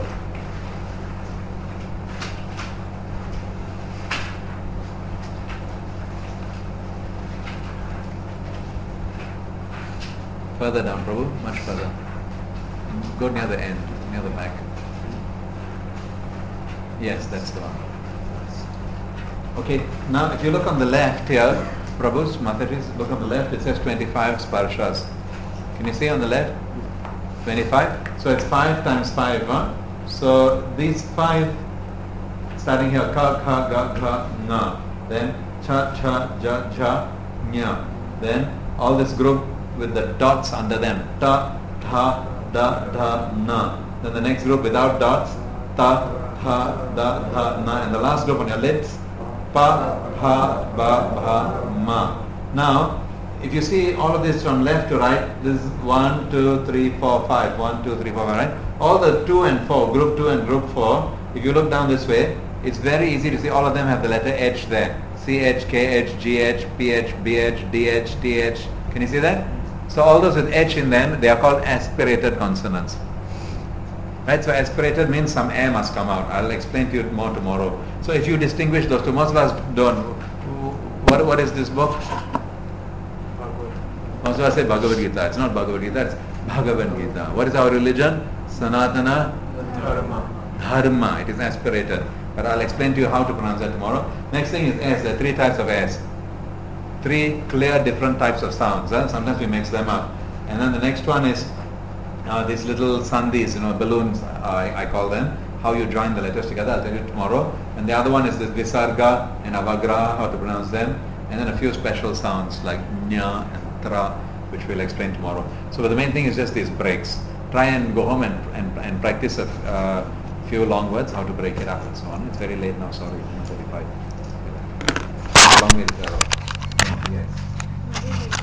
Further down, Prabhu, much further. Go near the end, near the back. Yes, that's the one. Okay, now if you look on the left here, Prabhu's, Mataji's, look on the left, it says twenty-five sparshas. Can you see on the left? twenty-five? So it's five times five, huh? So these five, starting here, ka, ka, ga, ga, na. Then cha, cha, ja, ja, nya. Then all this group with the dots under them. Ta, tha, da, da, na. Then the next group without dots. Ta, tha, da, da, na. And the last group on your lips. Pa, pa, ba, ba, ma. Now, if you see all of this from left to right, this is one, two, three, four, five. one, two, three, four, five, right? All the two and four, group two and group four, if you look down this way, it's very easy to see all of them have the letter H there. C H, K H, G H, P H, B H, D H, T H. Can you see that? So all those with H in them, they are called aspirated consonants. Right? So aspirated means some air must come out. I'll explain to you more tomorrow. So if you distinguish those two, most of us don't. What, what is this book? Most of us say Bhagavad Gita. It's not Bhagavad Gita, it's Bhagavad Gita. What is our religion? Sanatana Dharma. Dharma. It is aspirated. But I'll explain to you how to pronounce that tomorrow. Next thing is S. There are three types of S. Three clear different types of sounds. Huh? Sometimes we mix them up. And then the next one is uh, these little sandhis, you know, balloons, uh, I, I call them. How you join the letters together, I'll tell you tomorrow. And the other one is this visarga and avagra, how to pronounce them. And then a few special sounds like nya and tra, which we'll explain tomorrow. So the main thing is just these breaks. Try and go home and, and, and practice a uh, few long words, how to break it up and so on. It's very late now, sorry, one thirty-five. Long way to go. Yes.